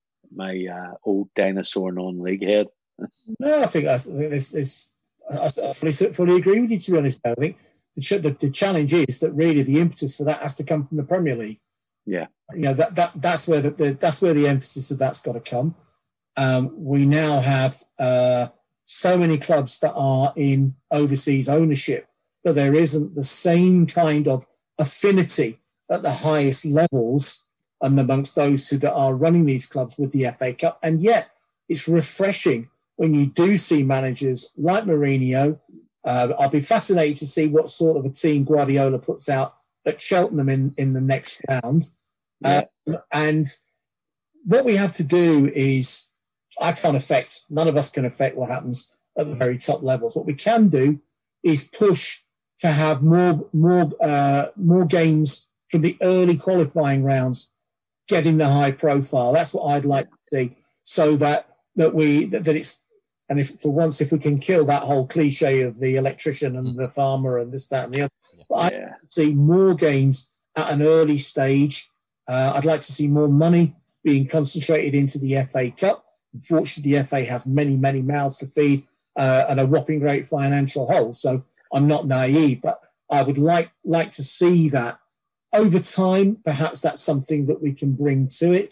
my uh, old dinosaur non-league head. No, I think that's, I think this this I fully, fully agree with you, to be honest. I think the, ch- the the challenge is that really the impetus for that has to come from the Premier League. Yeah, you know that that that's where the, the that's where the emphasis of that's got to come. Um, we now have uh, so many clubs that are in overseas ownership that there isn't the same kind of affinity at the highest levels and amongst those who that are running these clubs with the F A Cup. And yet it's refreshing when you do see managers like Mourinho. Uh, I'll be fascinated to see what sort of a team Guardiola puts out at Cheltenham in, in the next round. Yeah. Um, and what we have to do is, I can't affect, none of us can affect what happens at the very top levels. What we can do is push to have more more uh, more games from the early qualifying rounds getting the high profile. That's what I'd like to see, so that that we that, that it's, and if for once if we can kill that whole cliche of the electrician and the farmer and this, that, and the other. But I'd like to see more games at an early stage. Uh, I'd like to see more money being concentrated into the F A Cup. Unfortunately, the F A has many, many mouths to feed uh, and a whopping great financial hole. So I'm not naive, but I would like like to see that over time. Perhaps that's something that we can bring to it.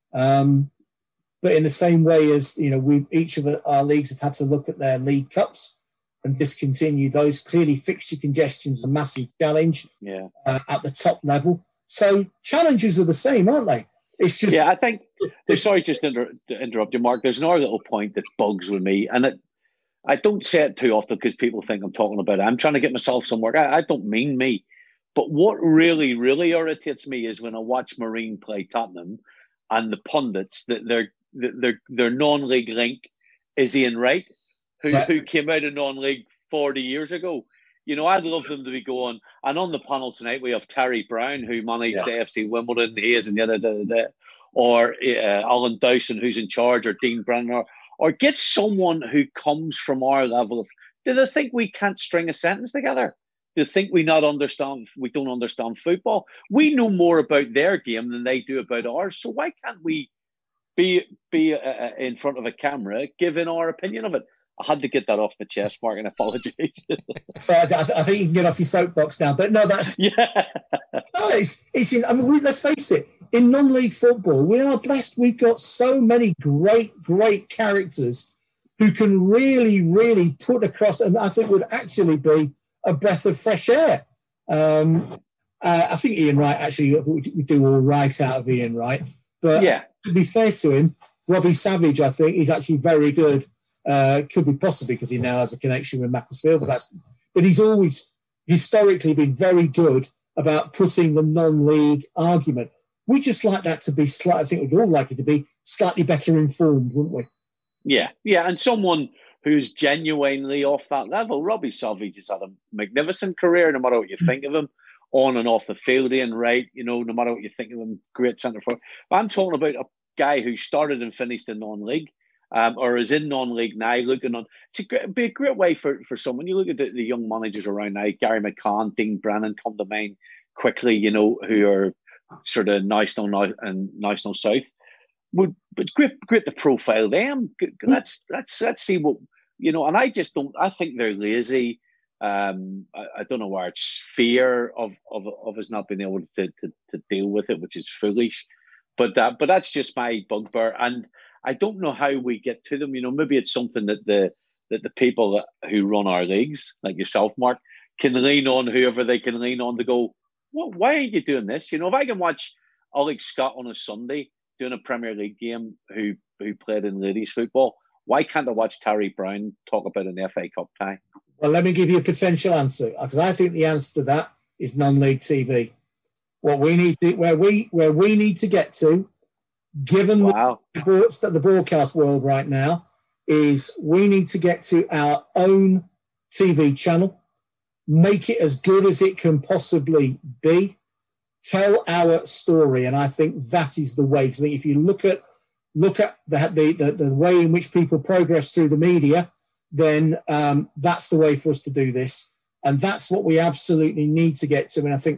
Um, but in the same way as, you know, we each of our leagues have had to look at their league cups and discontinue those. Clearly, fixture congestion is a massive challenge yeah. uh, at the top level. So challenges are the same, aren't they? It's just yeah. I think. Sorry, just to, inter- to interrupt you, Mark. There's another little point that bugs with me, and it, I don't say it too often because people think I'm talking about it. I'm trying to get myself some work. I, I don't mean me, but what really, really irritates me is when I watch Marine play Tottenham, and the pundits that their their their non-league link is Ian Wright, who yeah. who came out of non-league forty years ago. You know, I'd love them to be going. And on the panel tonight, we have Terry Brown, who managed yeah. A F C Wimbledon. He is, and the other, or uh, Alan Dowson, who's in charge, or Dean Brennan, or, or get someone who comes from our level of. Do they think we can't string a sentence together? Do they think we not understand? We don't understand football. We know more about their game than they do about ours. So why can't we be be uh, in front of a camera giving our opinion of it? I had to get that off my chest, Mark, and apologies. So I, I think you can get off your soapbox now. But no, that's yeah. No, it's, it's I mean, we, let's face it. In non-league football, we are blessed. We've got so many great, great characters who can really, really put across, and I think would actually be a breath of fresh air. Um, uh, I think Ian Wright actually we do all right out of Ian Wright, but yeah. to be fair to him, Robbie Savage, I think, is actually very good. Uh, could be possibly because he now has a connection with Macclesfield, but that's. But he's always historically been very good about putting the non-league argument. We just like that to be slightly. I think we'd all like it to be slightly better informed, wouldn't we? Yeah, yeah, and someone who's genuinely off that level. Robbie Savage has had a magnificent career, no matter what you think of him, on and off the field. Ian Wright, you know, no matter what you think of him, great centre forward. But I'm talking about a guy who started and finished in non-league. Um, or is in non-league now, looking on. It's a, it'd be a great way for, for someone. You look at the, the young managers around now, Gary McCann, Dean Brennan come to mind quickly, you know, who are sort of nice on and nice on south. would but great, great to profile them. Let's let's let's see what you know. And I just don't. I think they're lazy. Um, I, I don't know where it's fear of of of us not being able to to, to deal with it, which is foolish. But that but that's just my bugbear, and I don't know how we get to them. You know, maybe it's something that the that the people that, who run our leagues, like yourself, Mark, can lean on whoever they can lean on to go, well, why aren't you doing this? You know, if I can watch Oleg Scott on a Sunday doing a Premier League game who who played in ladies football, why can't I watch Terry Brown talk about an F A Cup tie? Well, let me give you a potential answer, because I think the answer to that is non-league T V. What we need to, where we where we need to get to, given wow. the, the broadcast world right now, is we need to get to our own T V channel, make it as good as it can possibly be, tell our story, and I think that is the way. Because I think if you look at look at the the, the the way in which people progress through the media, then um, that's the way for us to do this, and that's what we absolutely need to get to. And I think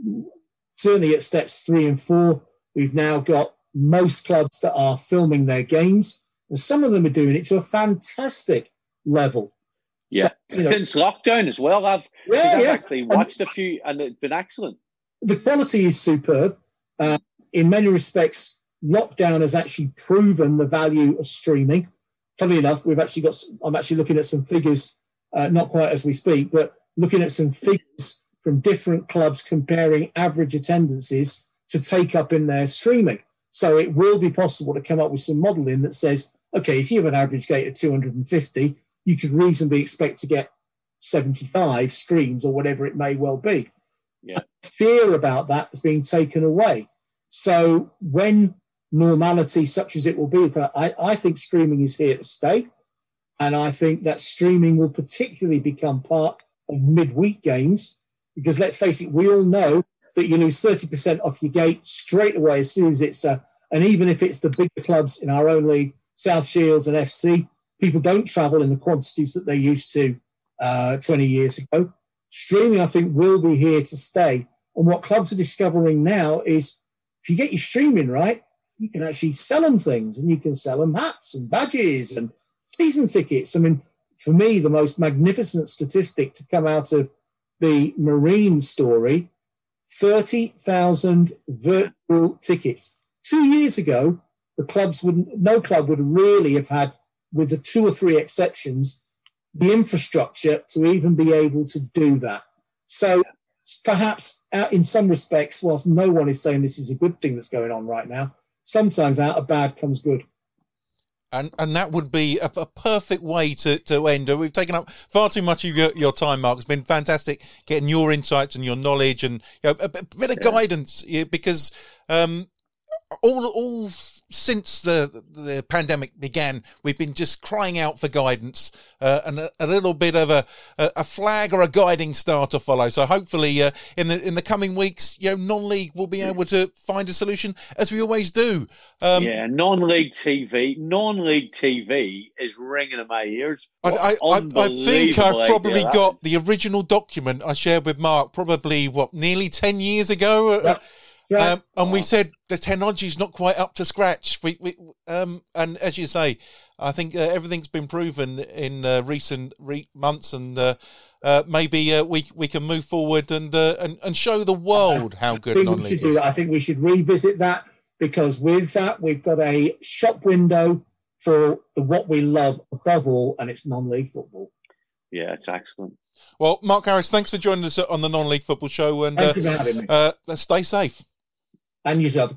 certainly at steps three and four, we've now got most clubs that are filming their games, and some of them are doing it to a fantastic level. Yeah, so, you know, since lockdown as well, I've, yeah, I've yeah. actually watched and a few, and it's been excellent. The quality is superb. Uh, in many respects, lockdown has actually proven the value of streaming. Funnily enough, we've actually got. I'm actually looking at some figures, uh, not quite as we speak, but looking at some figures from different clubs comparing average attendances to take up in their streaming. So it will be possible to come up with some modelling that says, okay, if you have an average gate of two hundred fifty, you could reasonably expect to get seventy-five streams or whatever it may well be. Yeah. Fear about that is being taken away. So when normality, such as it will be, I, I think streaming is here to stay. And I think that streaming will particularly become part of midweek games, because let's face it, we all know that you lose thirty percent off your gate straight away as soon as it's, uh, and even if it's the bigger clubs in our own league, South Shields and F C, people don't travel in the quantities that they used to uh, twenty years ago. Streaming, I think, will be here to stay. And what clubs are discovering now is if you get your streaming right, you can actually sell them things, and you can sell them hats and badges and season tickets. I mean, for me, the most magnificent statistic to come out of the Marine story, thirty thousand virtual tickets. Two years ago, the clubs would no club would really have had, with the two or three exceptions, the infrastructure to even be able to do that. So perhaps uh, in some respects, whilst no one is saying this is a good thing that's going on right now, sometimes out of bad comes good. And and that would be a, a perfect way to, to end. We've taken up far too much of your, your time, Mark. It's been fantastic getting your insights and your knowledge and you know, a, a bit of yeah. guidance, yeah, because um, all all since the the pandemic began, we've been just crying out for guidance uh, and a, a little bit of a, a flag or a guiding star to follow. So hopefully, uh, in the in the coming weeks, you know, non-league will be able to find a solution as we always do. Um, yeah, non-league T V, non-league T V is ringing in my ears. I, I, I, I think I've probably got the original document I shared with Mark, probably what nearly ten years ago. Yeah. Yeah. Um, and we said the technology is not quite up to scratch. We, we um, and as you say, I think uh, everything's been proven in uh, recent re- months, and uh, uh, maybe uh, we we can move forward and uh, and, and show the world how good non-league is. I think we should revisit that, because with that we've got a shop window for the, what we love above all, and it's non-league football. Yeah, it's excellent. Well, Mark Harris, thanks for joining us on the Non-League Football Show, and Thank uh, you for having me. Uh, let's stay safe. And yourself.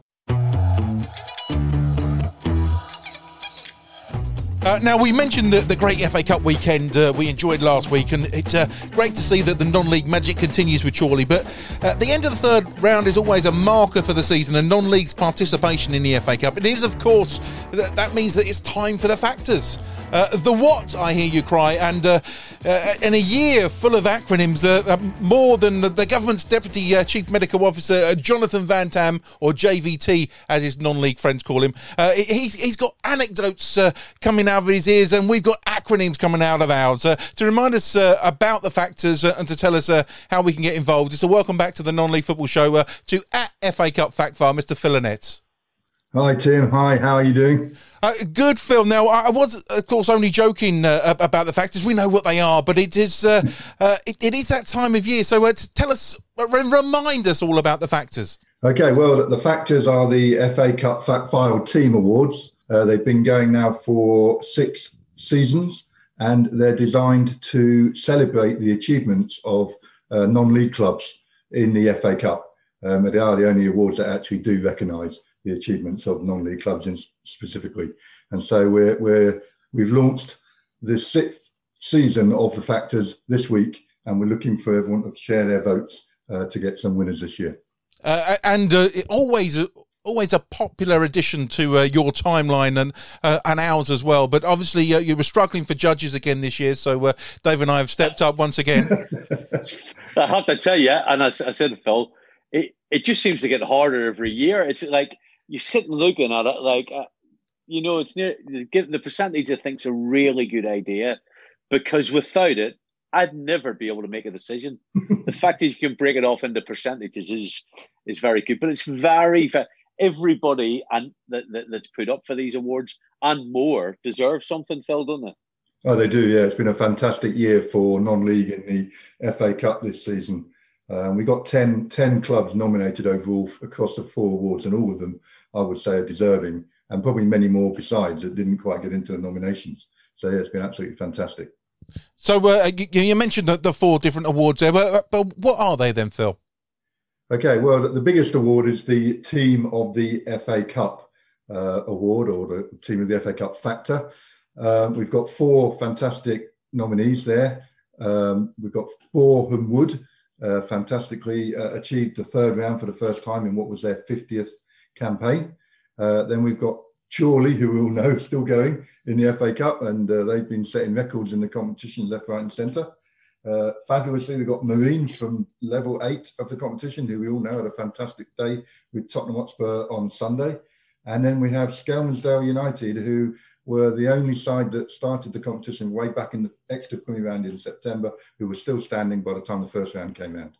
Uh, now, we mentioned the, the great F A Cup weekend uh, we enjoyed last week, and it's uh, great to see that the non-league magic continues with Chorley. But uh, the end of the third round is always a marker for the season and non-league's participation in the F A Cup. It is, of course, th- that means that it's time for the factors. Uh, the what, I hear you cry, and uh, uh, in a year full of acronyms, uh, uh, more than the, the government's Deputy uh, Chief Medical Officer, uh, Jonathan Van Tam, or J V T, as his non-league friends call him, uh, he's, he's got anecdotes uh, coming out of his ears, and we've got acronyms coming out of ours uh, to remind us uh, about the factors uh, and to tell us uh, how we can get involved. So welcome back to the Non-League Football Show uh, to at F A Cup Fact File, Mister Phil Annett. Hi, Tim. Hi, how are you doing? Uh, good, Phil. Now, I was, of course, only joking uh, about the factors. We know what they are, but it is uh, uh, it, it is that time of year. So uh, tell us, uh, remind us all about the factors. Okay, well, the factors are the F A Cup Fact File Team Awards. Uh, they've been going now for six seasons, and they're designed to celebrate the achievements of uh, non-league clubs in the F A Cup. Um, they are the only awards that actually do recognise the achievements of non-league clubs in specifically. And so we're, we're, we've launched the sixth season of the factors this week, and we're looking for everyone to share their votes uh, to get some winners this year. Uh, and uh, it always always a popular addition to uh, your timeline and uh, and ours as well. But obviously uh, you were struggling for judges again this year, so uh, Dave and I have stepped up once again. I have to tell you, and I, I said, Phil, it, it just seems to get harder every year. It's like, you sit looking at it like, uh, you know, it's near the percentage I think is a really good idea, because without it, I'd never be able to make a decision. The fact that you can break it off into percentages is is very good, but it's very, very everybody and that, that that's put up for these awards and more deserve something, Phil, don't they? Oh, they do. Yeah, it's been a fantastic year for non-league in the F A Cup this season. Um, we got ten, ten clubs nominated overall across the four awards, and all of them, I would say, are deserving, and probably many more besides that didn't quite get into the nominations. So yeah, it's been absolutely fantastic. So uh, you, you mentioned the, the four different awards there, but, but what are they then, Phil? Okay, well, the biggest award is the Team of the F A Cup uh, award, or the Team of the F A Cup Factor. Um, we've got four fantastic nominees there. Um, we've got Boreham Wood. Uh, fantastically uh, achieved the third round for the first time in what was their fiftieth campaign. Uh, then we've got Chorley, who we all know is still going in the F A Cup, and uh, they've been setting records in the competition left, right and centre. Uh, fabulously, we've got Marines from level eight of the competition, who we all know had a fantastic day with Tottenham Hotspur on Sunday. And then we have Skelmersdale United, who were the only side that started the competition way back in the extra Premier round in September, who were still standing by the time the first round came out.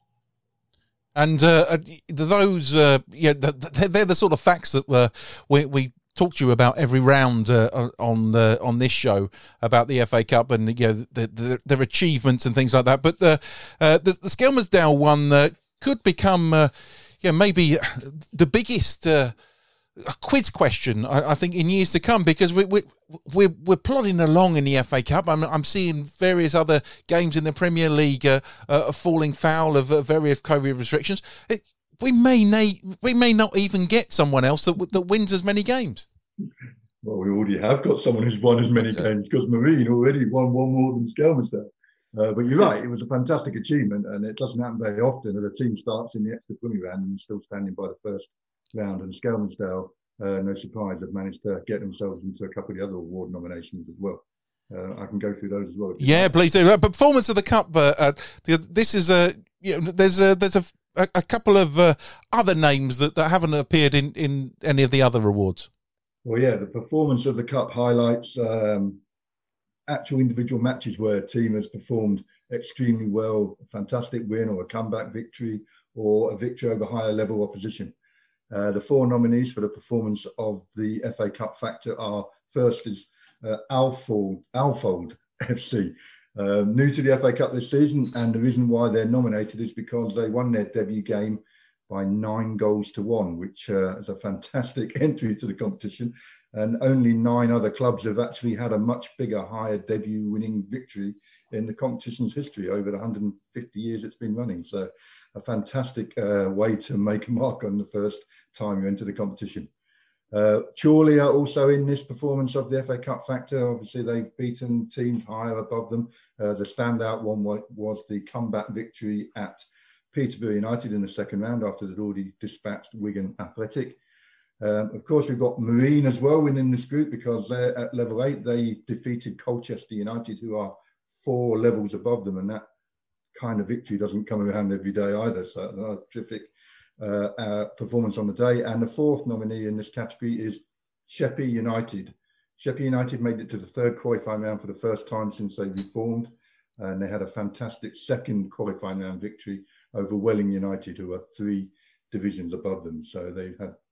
And uh, those, uh, yeah, they're the sort of facts that uh, we, we talk to you about every round uh, on uh, on this show about the F A Cup and you know the, the, their achievements and things like that. But the uh, the, the Skelmersdale one uh, could become, uh, yeah, maybe the biggest. Uh, A quiz question, I, I think, in years to come, because we, we, we're we're plodding along in the F A Cup. I'm I'm seeing various other games in the Premier League uh, uh, falling foul of uh, various COVID restrictions. It, we may na- we may not even get someone else that that wins as many games. Well, we already have got someone who's won as many games, because Marine already won one more than Skelmersdale. Uh, but you're right, it was a fantastic achievement, and it doesn't happen very often that a team starts in the extra Premier round and is still standing by the first round. And Skelmersdale, uh, no surprise, have managed to get themselves into a couple of the other award nominations as well. Uh, I can go through those as well. Yeah, like. please do. Uh, performance of the cup. Uh, uh, the, this is a you know, there's a there's a a, a couple of uh, other names that, that haven't appeared in, in any of the other awards. Well, yeah, the performance of the cup highlights um, actual individual matches where a team has performed extremely well, a fantastic win or a comeback victory or a victory over higher level opposition. Uh, the four nominees for the performance of the F A Cup Factor are, first is uh, Alfold, Alfold F C, uh, new to the F A Cup this season, and the reason why they're nominated is because they won their debut game by nine goals to one, which uh, is a fantastic entry to the competition, and only nine other clubs have actually had a much bigger, higher debut winning victory in the competition's history over the one hundred fifty years it's been running. So a fantastic uh, way to make a mark on the first time you enter the competition. Uh, Chorley are also in this performance of the F A Cup Factor. Obviously, they've beaten teams higher above them. Uh, the standout one was the comeback victory at Peterborough United in the second round after they'd already dispatched Wigan Athletic. Um, of course, we've got Marine as well within this group, because they're at level eight. They defeated Colchester United, who are four levels above them, and that kind of victory doesn't come around every day either. So a terrific uh, uh, performance on the day. And the fourth nominee in this category is Sheppey United. Sheppey United made it to the third qualifying round for the first time since they reformed, and they had a fantastic second qualifying round victory over Welling United, who are three divisions above them. So they had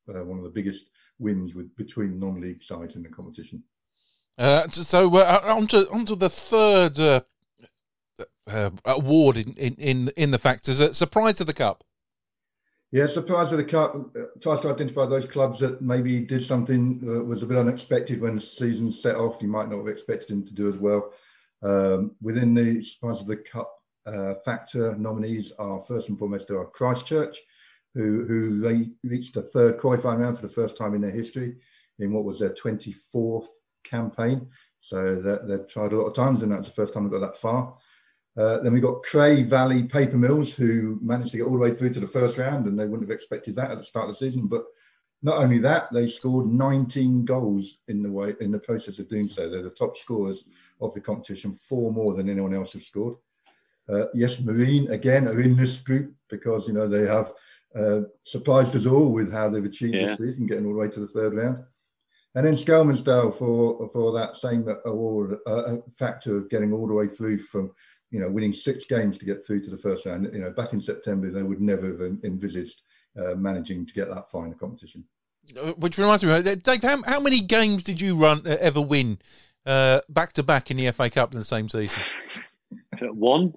uh, one of the biggest wins with between non-league sides in the competition. Uh, so uh, on to on to the third uh, uh, award in, in in in the factors. Uh, surprise of the cup. Yeah, surprise of the cup uh, tries to identify those clubs that maybe did something that was a bit unexpected when the season set off. You might not have expected them to do as well. Um, within the surprise of the cup uh, factor, nominees are first and foremost are Christchurch, who who they reached a third qualifying round for the first time in their history in what was their twenty-fourth campaign. So that they've tried a lot of times, and that's the first time they got that far. Uh, then we got Cray Valley Paper Mills, who managed to get all the way through to the first round, and they wouldn't have expected that at the start of the season. But not only that, they scored nineteen goals in the way in the process of doing so. They're the top scorers of the competition, four more than anyone else has scored. Uh, yes, Marine again are in this group because you know they have uh, surprised us all with how they've achieved yeah. this season, getting all the way to the third round. And then Skelmersdale for for that same award uh, factor of getting all the way through from. You know, winning six games to get through to the first round. You know, back in September, they would never have envisaged uh, managing to get that far in the competition. Which reminds me, Dave, how, how many games did you run uh, ever win uh, back to back in the F A Cup in the same season? One.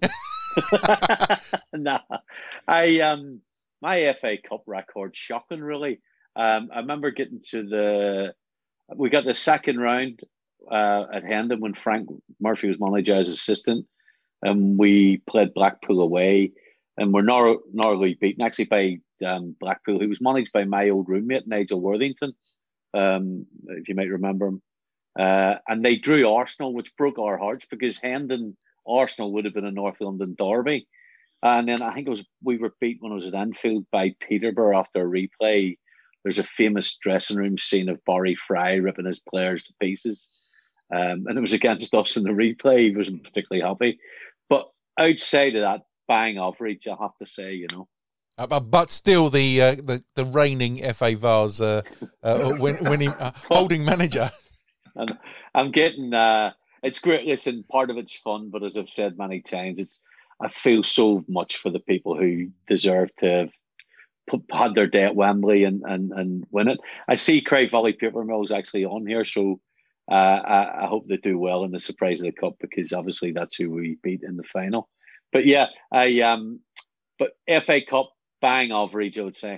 Nah, I um, my F A Cup record shocking. Really, um, I remember getting to the. We got the second round uh, at Hendon when Frank Murphy was manager as assistant. And we played Blackpool away, and we're nar- narrowly beaten actually by um, Blackpool, who was managed by my old roommate Nigel Worthington, um, if you might remember him. Uh, and they drew Arsenal, which broke our hearts because Hendon Arsenal would have been a North London derby. And then I think it was we were beat when I was at Anfield by Peterborough after a replay. There's a famous dressing room scene of Barry Fry ripping his players to pieces. Um, and it was against us in the replay. He wasn't particularly happy. But outside of that, bang average, I have to say, you know. Uh, but still, the uh, the the reigning F A Vase uh, uh, win, winning uh, holding manager. And I'm getting. Uh, it's great. Listen, part of it's fun, but as I've said many times, it's. I feel so much for the people who deserve to have put, had their day at Wembley and, and, and win it. I see Craig Valley Paper Mills actually on here, so. Uh, I, I hope they do well in the surprise of the cup because obviously that's who we beat in the final. But yeah, I um, but F A Cup bang average, I would say.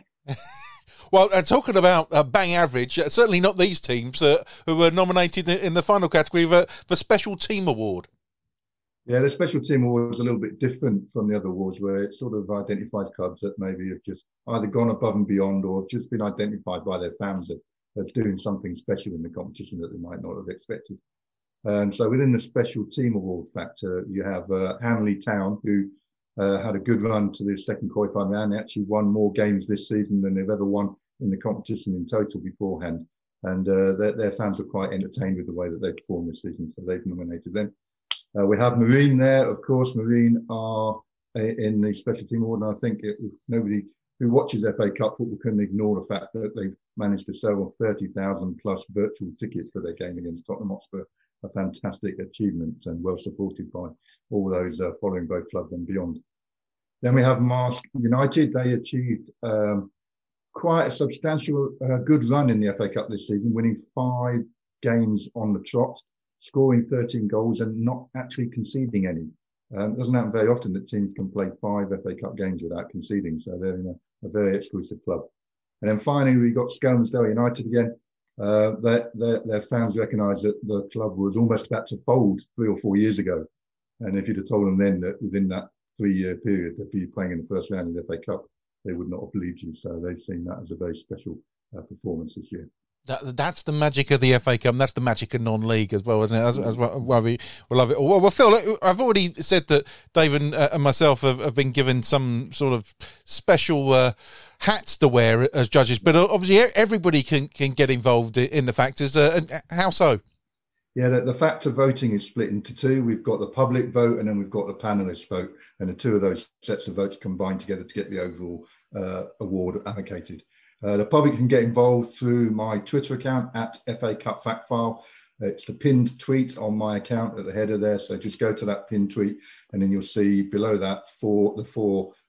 Well, uh, talking about uh, bang average, uh, certainly not these teams uh, who were nominated in the final category for for special team award. Yeah, the special team award is a little bit different from the other awards, where it sort of identifies clubs that maybe have just either gone above and beyond or have just been identified by their fans that. Of doing something special in the competition that they might not have expected. Um, so within the special team award factor, you have uh, Hamley Town, who uh, had a good run to the second qualifying round. They actually won more games this season than they've ever won in the competition in total beforehand. And uh, their, their fans were quite entertained with the way that they performed this season, so they've nominated them. Uh, we have Marine there, of course. Marine are in the special team award, and I think it, nobody who watches F A Cup football can ignore the fact that they've managed to sell thirty thousand plus virtual tickets for their game against Tottenham Hotspur. A fantastic achievement and well supported by all those uh, following both clubs and beyond. Then we have Marske United. They achieved um, quite a substantial uh, good run in the F A Cup this season, winning five games on the trot, scoring thirteen goals and not actually conceding any. Um, it doesn't happen very often that teams can play five F A Cup games without conceding, so they're in a, a very exclusive club. And then finally, we got Skelmersdale United again. Uh, their, their, their fans recognise that the club was almost about to fold three or four years ago. And if you'd have told them then that within that three-year period they'd be playing in the first round of the F A Cup, they would not have believed you. So they've seen that as a very special uh, performance this year. That, that's the magic of the F A Cup, and that's the magic of non-league as well, isn't it? As, as well, well, we we love it. Well, well, Phil, I've already said that Dave and, uh, and myself have, have been given some sort of special uh, hats to wear as judges, but obviously everybody can, can get involved in the factors. Uh, and how so? Yeah, the, the factor voting is split into two. We've got the public vote, and then we've got the panelist vote, and the two of those sets of votes combine together to get the overall uh, award allocated. Uh, the public can get involved through my Twitter account at F A Cup Fact File. It's the pinned tweet on my account at the header there. So just go to that pinned tweet, and then you'll see below that four the four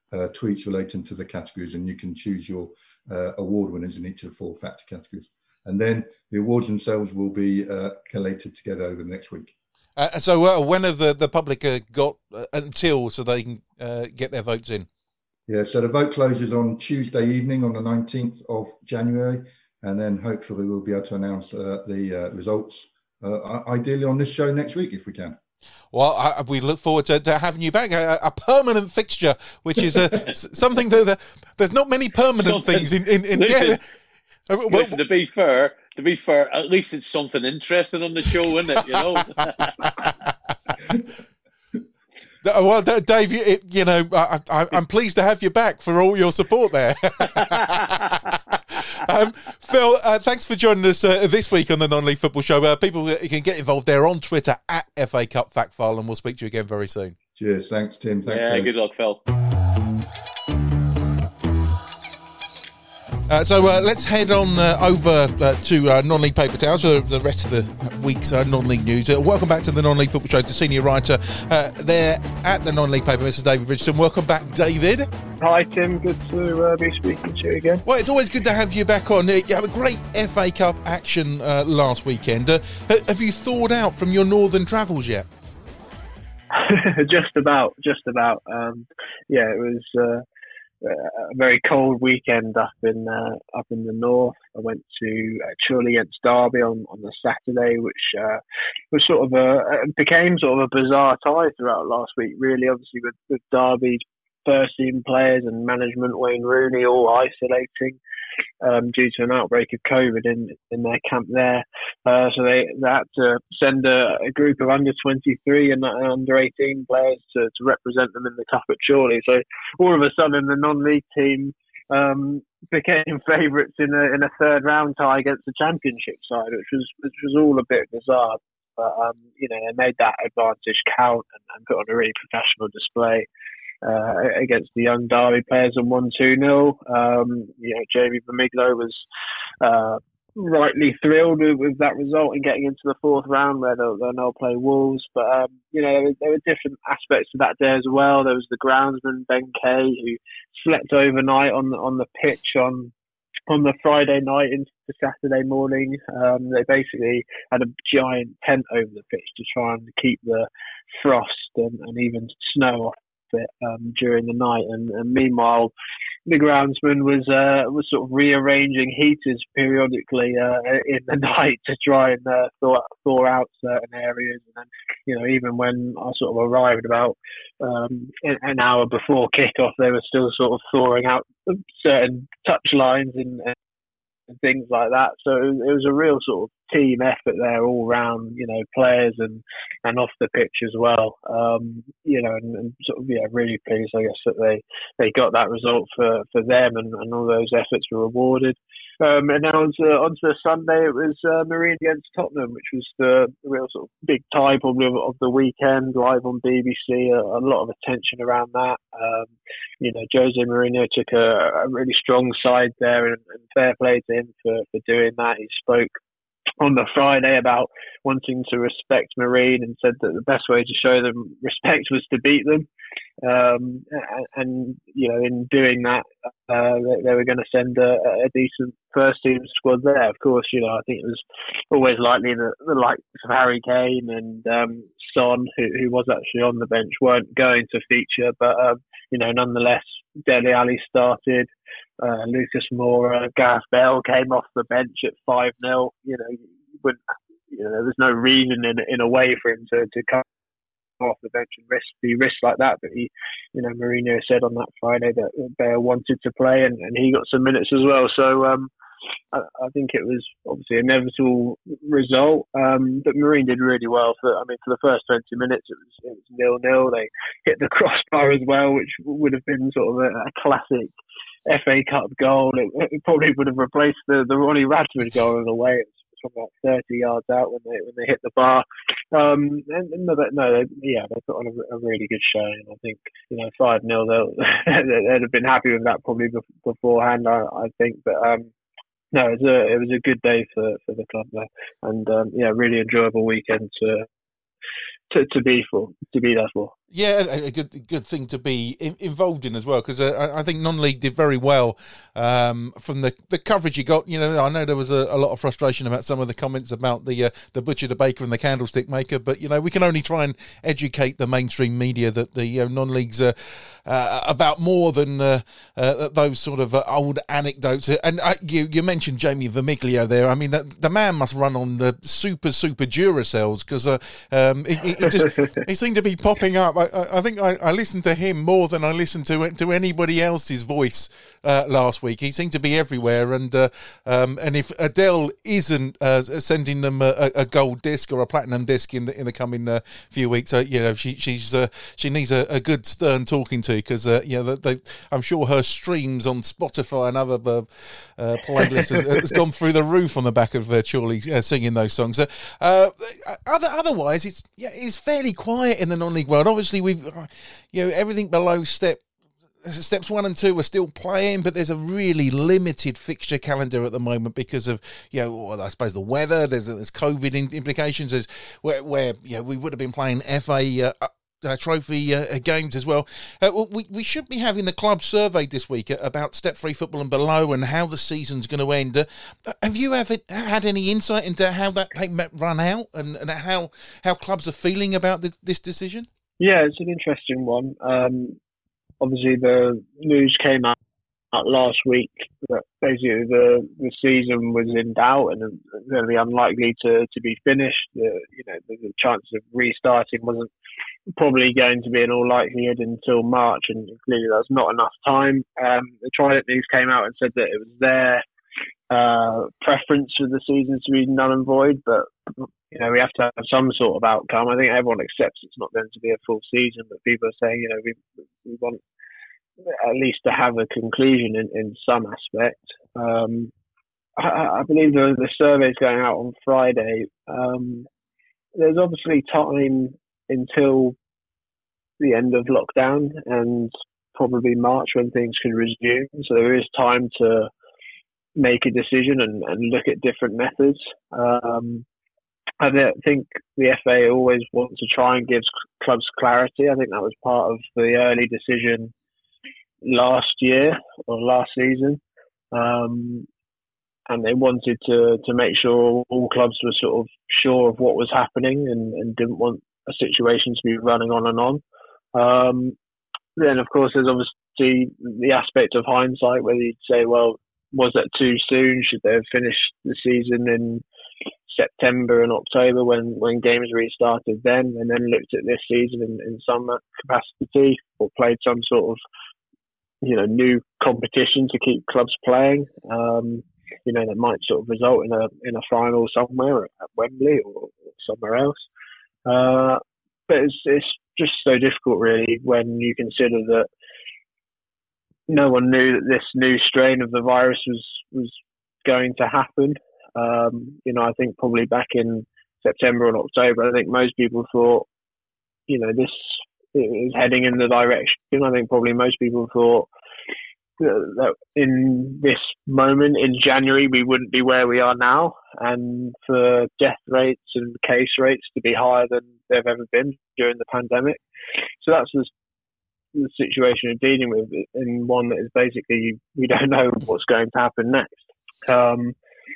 uh, tweets relating to the categories, and you can choose your uh, award winners in each of the four factor categories. And then the awards themselves will be uh, collated together over the next week. Uh, so uh, when have the, the public uh, got uh, until so they can uh, get their votes in? Yeah, so the vote closes on Tuesday evening on the nineteenth of January, and then hopefully we'll be able to announce uh, the uh, results, uh, ideally on this show next week if we can. Well, I, we look forward to, to having you back, a, a permanent fixture, which is a, something that the, there's not many permanent something, things in. in, in listen, yeah. listen, to be fair, to be fair, at least it's something interesting on the show, isn't it? You know. Well, Dave, you, you know, I, I, I'm pleased to have you back for all your support there. um, Phil, uh, thanks for joining us uh, this week on the Non-League Football Show. Uh, people can get involved there on Twitter at F A Cup Fact File, and we'll speak to you again very soon. Cheers. Thanks, Tim. Thanks. Yeah, Dave. good luck, Phil. Uh, so uh, let's head on uh, over uh, to uh, Non-League Paper Towels for the rest of the week's uh, non-league news. Uh, welcome back to the Non-League Football Show to senior writer uh, there at the Non-League Paper, Mister David Richardson. Welcome back, David. Hi, Tim. Good to uh, be speaking to you again. Well, it's always good to have you back on. You had a great F A Cup action uh, last weekend. Uh, have you thawed out from your northern travels yet? just about, just about. Um, yeah, it was... Uh, a very cold weekend up in uh, up in the north. I went to uh, Chorley against Derby on, on the Saturday, which uh, was sort of a became sort of a bizarre tie throughout last week. Really, obviously with, with Derby's first team players and management, Wayne Rooney, all isolating um, due to an outbreak of COVID in in their camp there. Uh, so they, they had to send a, a group of under twenty-three and under eighteen players to, to represent them in the cup at Chorley. So all of a sudden, the non-league team um, became favourites in a in a third round tie against the championship side, which was which was all a bit bizarre. But um, you know, they made that advantage count and, and put on a really professional display Uh, against the young Derby players and won two nil. Um, you know, Jamie Bamiglo was uh, rightly thrilled with, with that result and getting into the fourth round where they'll, they'll now play Wolves. But, um, you know, there were, there were different aspects to that day as well. There was the groundsman, Ben Kay, who slept overnight on the, on the pitch on on the Friday night into Saturday morning. Um, they basically had a giant tent over the pitch to try and keep the frost and, and even snow off it um, during the night, and, and meanwhile the groundsman was uh, was sort of rearranging heaters periodically uh, in the night to try and uh, thaw, thaw out certain areas. And then, you know, even when I sort of arrived about um, an hour before kickoff, they were still sort of thawing out certain touch lines and, and things like that. So it was a real sort of team effort there all round, you know, players and, and off the pitch as well. Um, you know, and, and sort of, yeah, really pleased, I guess, that they, they got that result for, for them and, and all those efforts were rewarded. Um, and then on to, on to the Sunday, it was uh, Marine against Tottenham, which was the, the real sort of big tie probably of, of the weekend, live on B B C. A, a lot of attention around that. Um, you know, Jose Mourinho took a, a really strong side there, and, and fair play to him for, for doing that. He spoke on the Friday about wanting to respect Marine and said that the best way to show them respect was to beat them. Um, and, and, you know, in doing that, uh, they, they were going to send a, a decent first team squad there. Of course, you know, I think it was always likely that the likes of Harry Kane and um, Son, who, who was actually on the bench, weren't going to feature. But, um, you know, nonetheless, Dele Alli started. Uh, Lucas Moura, Gareth Bale came off the bench at five nil. You know, you wouldn't, you know, there was no reason in in a way for him to, to come off the bench and risk be risked like that. But he, you know, Mourinho said on that Friday that Bale wanted to play, and, and he got some minutes as well. So um, I, I think it was obviously an inevitable result. Um, but Marine did really well. For I mean, for the first twenty minutes, it was it was nil nil. They hit the crossbar as well, which would have been sort of a, a classic F A Cup goal. It, it probably would have replaced the, the Ronnie Radford goal in a way. It was from about thirty yards out when they when they hit the bar. Um, and, and no, no, they, yeah, they put on a, a really good showing. I think, you know, five nil, they'd have been happy with that probably beforehand, I, I think. But um, no, it was a it was a good day for, for the club there, and um, yeah, really enjoyable weekend to to to be for to be there for. Yeah, a, a good good thing to be in, involved in as well, because uh, I think non-league did very well um, from the, the coverage you got. You know, I know there was a, a lot of frustration about some of the comments about the uh, the butcher, the baker, and the candlestick maker, but you know, we can only try and educate the mainstream media that the uh, non-leagues are uh, about more than uh, uh, those sort of uh, old anecdotes. And uh, you you mentioned Jamie Vermiglio there. I mean, the, the man must run on the super super Duracells, because uh, um, he, he just he seemed to be popping up. I, I think I, I listened to him more than I listened to to anybody else's voice uh, last week. He seemed to be everywhere, and uh, um, and if Adele isn't uh, sending them a, a gold disc or a platinum disc in the in the coming uh, few weeks, uh, you know, she she's uh, she needs a, a good stern talking to, because uh, you know they, I'm sure her streams on Spotify and other uh, uh, playlists has, has gone through the roof on the back of uh, Chorley uh, singing those songs. Uh, uh, other otherwise, it's yeah, it's fairly quiet in the non-league world. Obviously, we've you know, everything below step steps one and two are still playing, but there's a really limited fixture calendar at the moment because of, you know, well, I suppose the weather. There's there's COVID implications. There's where where you know, we would have been playing F A uh, uh, Trophy uh, games as well. Uh, well, we we should be having the club survey this week about step three football and below and how the season's going to end. Uh, have you ever had any insight into how that might run out and, and how how clubs are feeling about this, this decision? Yeah, it's an interesting one. Um, obviously, the news came out, out last week that basically the, the season was in doubt and going to be unlikely to, to be finished. The, you know, the, the chances of restarting wasn't probably going to be in all likelihood until March, and clearly there was not enough time. Um, the Trident News came out and said that it was their uh, preference for the season to be null and void, but you know, we have to have some sort of outcome. I think everyone accepts it's not going to be a full season, but people are saying, you know, we we want at least to have a conclusion in, in some aspect. Um, I, I believe the, the survey is going out on Friday. Um, there's obviously time until the end of lockdown and probably March when things can resume. So there is time to make a decision and, and look at different methods. Um, I think the F A always wants to try and give clubs clarity. I think that was part of the early decision last year or last season. Um, and they wanted to, to make sure all clubs were sort of sure of what was happening and, and didn't want a situation to be running on and on. Um, then, of course, there's obviously the aspect of hindsight, whether you'd say, well, was that too soon? Should they have finished the season in September and October when, when games restarted then, and then looked at this season in, in some capacity, or played some sort of, you know, new competition to keep clubs playing? Um, you know, that might sort of result in a in a final somewhere at Wembley or, or somewhere else. Uh, but it's it's just so difficult, really, when you consider that no one knew that this new strain of the virus was was going to happen. Um, you know, I think probably back in September and October, I think most people thought, you know, this is heading in the direction. I think probably most people thought that in this moment in January, we wouldn't be where we are now, and for death rates and case rates to be higher than they've ever been during the pandemic. So that's the, the situation we're dealing with, in one that is basically, we don't know what's going to happen next. Um,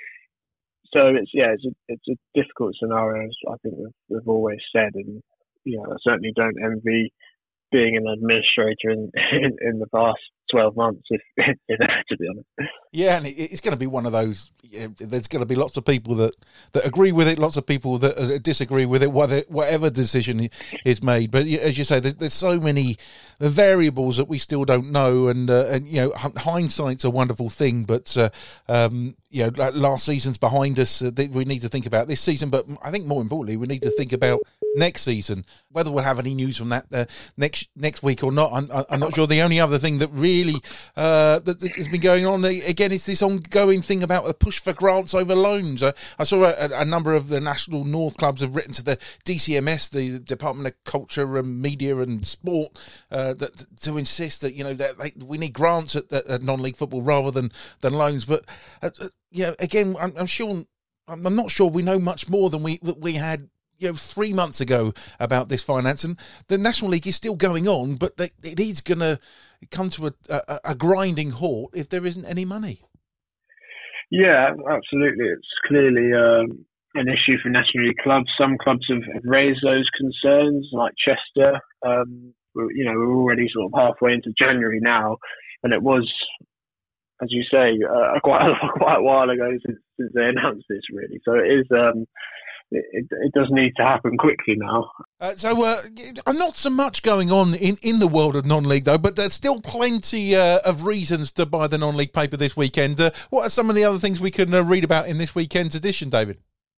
So it's yeah, it's a, it's a difficult scenario, as I think we've, we've always said, and you know, I certainly don't envy being an administrator in in, in the past twelve months, if, if to be honest. Yeah, and it's going to be one of those. You know, there's going to be lots of people that, that agree with it, lots of people that disagree with it, whether, whatever decision is made. But as you say, there's, there's so many variables that we still don't know, and uh, and you know, hindsight's a wonderful thing, but uh, um, you know, last season's behind us. Uh, we need to think about this season, but I think more importantly, we need to think about next season. Whether we'll have any news from that uh, next next week or not, I'm, I'm not sure. The only other thing that really uh, that has been going on again is this ongoing thing about a push for grants over loans. Uh, I saw a, a number of the National North clubs have written to the D C M S, the Department of Culture and Media and Sport, uh, that, to insist that, you know, that they, we need grants at, at non-league football rather than than loans. But uh, you know, again, I'm, I'm sure I'm not sure we know much more than we we had, you know, three months ago about this finance, and the National League is still going on, but they, it is going to come to a, a, a grinding halt if there isn't any money. Yeah, absolutely. It's clearly um, an issue for National League clubs. Some clubs have, have raised those concerns, like Chester. Um, you know, we're already sort of halfway into January now, and it was, as you say, uh, quite a, quite a while ago since, since they announced this, really. So it is. Um, It, it does need to happen quickly now. Uh, so, uh, not so much going on in, in the world of non-league, though, but there's still plenty uh, of reasons to buy the non-league paper this weekend. Uh, what are some of the other things we can uh, read about in this weekend's edition, David?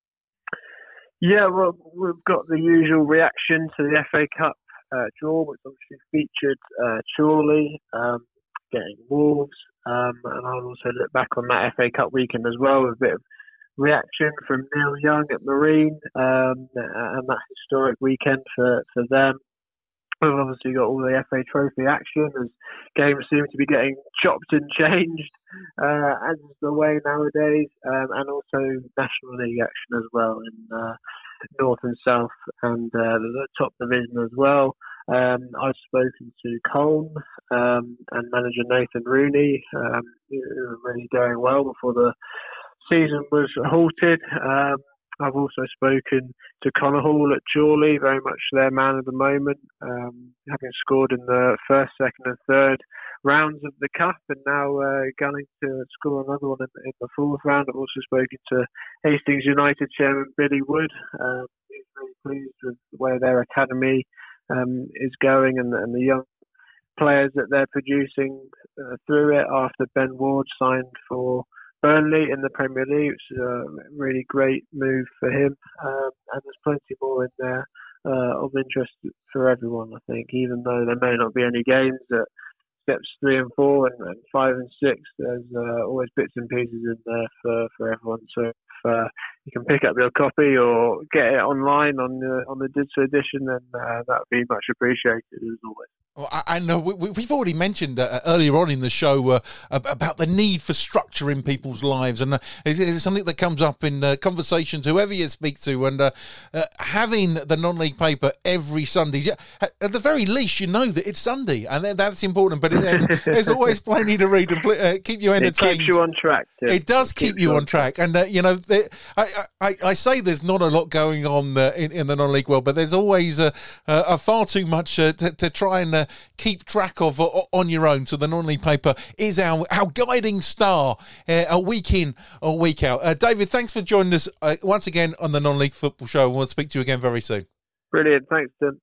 Yeah, well, we've got the usual reaction to the F A Cup uh, draw, which obviously featured uh, Chorley um, getting Wolves, um, and I'll also look back on that F A Cup weekend as well with a bit of reaction from Neil Young at Marine, um, and that historic weekend for, for them. We've obviously got all the F A Trophy action as games seem to be getting chopped and changed, uh, as is the way nowadays, um, and also National League action as well in uh, North and South and uh, the top division as well. Um, I've spoken to Colne um, and manager Nathan Rooney, um, who are really going well before the season was halted. Um, I've also spoken to Connor Hall at Chorley, very much their man at the moment, um, having scored in the first, second and third rounds of the Cup, and now uh, gunning to score another one in, in the fourth round. I've also spoken to Hastings United chairman Billy Wood. Um, he's really pleased with where their academy um, is going and, and the young players that they're producing uh, through it after Ben Ward signed for Burnley in the Premier League, which is a really great move for him. Um, and there's plenty more in there uh, of interest for everyone, I think, even though there may not be any games at steps three and four and, and five and six, there's uh, always bits and pieces in there for, for everyone. So if uh, you can pick up your copy or get it online on the, on the digital edition, then uh, that would be much appreciated as always. Well, I, I know we, we've already mentioned uh, earlier on in the show uh, about the need for structure in people's lives, and uh, it's, it's something that comes up in uh, conversations, whoever you speak to, and uh, uh, having the non-league paper every Sunday, yeah, at the very least, you know that it's Sunday, and that's important, but it, there's, there's always plenty to read and pl- uh, keep you entertained. It keeps you on track. Too. It does it keep you on track, and uh, you know, there, I, I, I say there's not a lot going on uh, in, in the non-league world, but there's always uh, uh, far too much uh, to, to try and uh, keep track of uh, on your own. So the non-league paper is our, our guiding star uh, a week in or week out. Uh, David, thanks for joining us uh, once again on the Non-League Football Show. We'll speak to you again very soon. Brilliant. Thanks, Tim.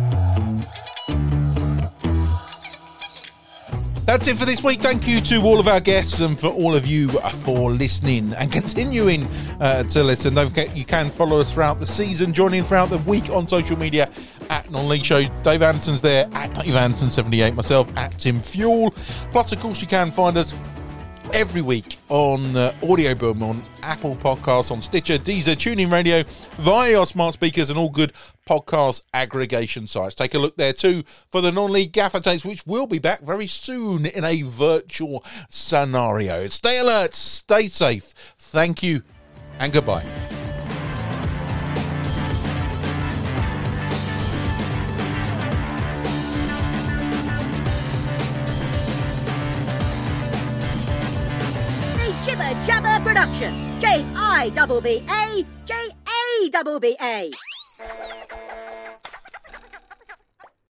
That's it for this week. Thank you to all of our guests and for all of you for listening and continuing uh, to listen. Don't forget, you can follow us throughout the season, joining throughout the week on social media at Non-League Show. Dave Anderson's there at Dave Anderson seventy-eight, myself at Tim Fuel. Plus, of course, you can find us every week on uh, Audio Boom, on Apple Podcasts, on Stitcher, Deezer, TuneIn Radio, via your smart speakers and all good podcast aggregation sites. Take a look there too for the non-league gaffer tapes, which will be back very soon in a virtual scenario. Stay alert, stay safe. Thank you and goodbye. Jibber Jabber Production. J I B B A J A B B A.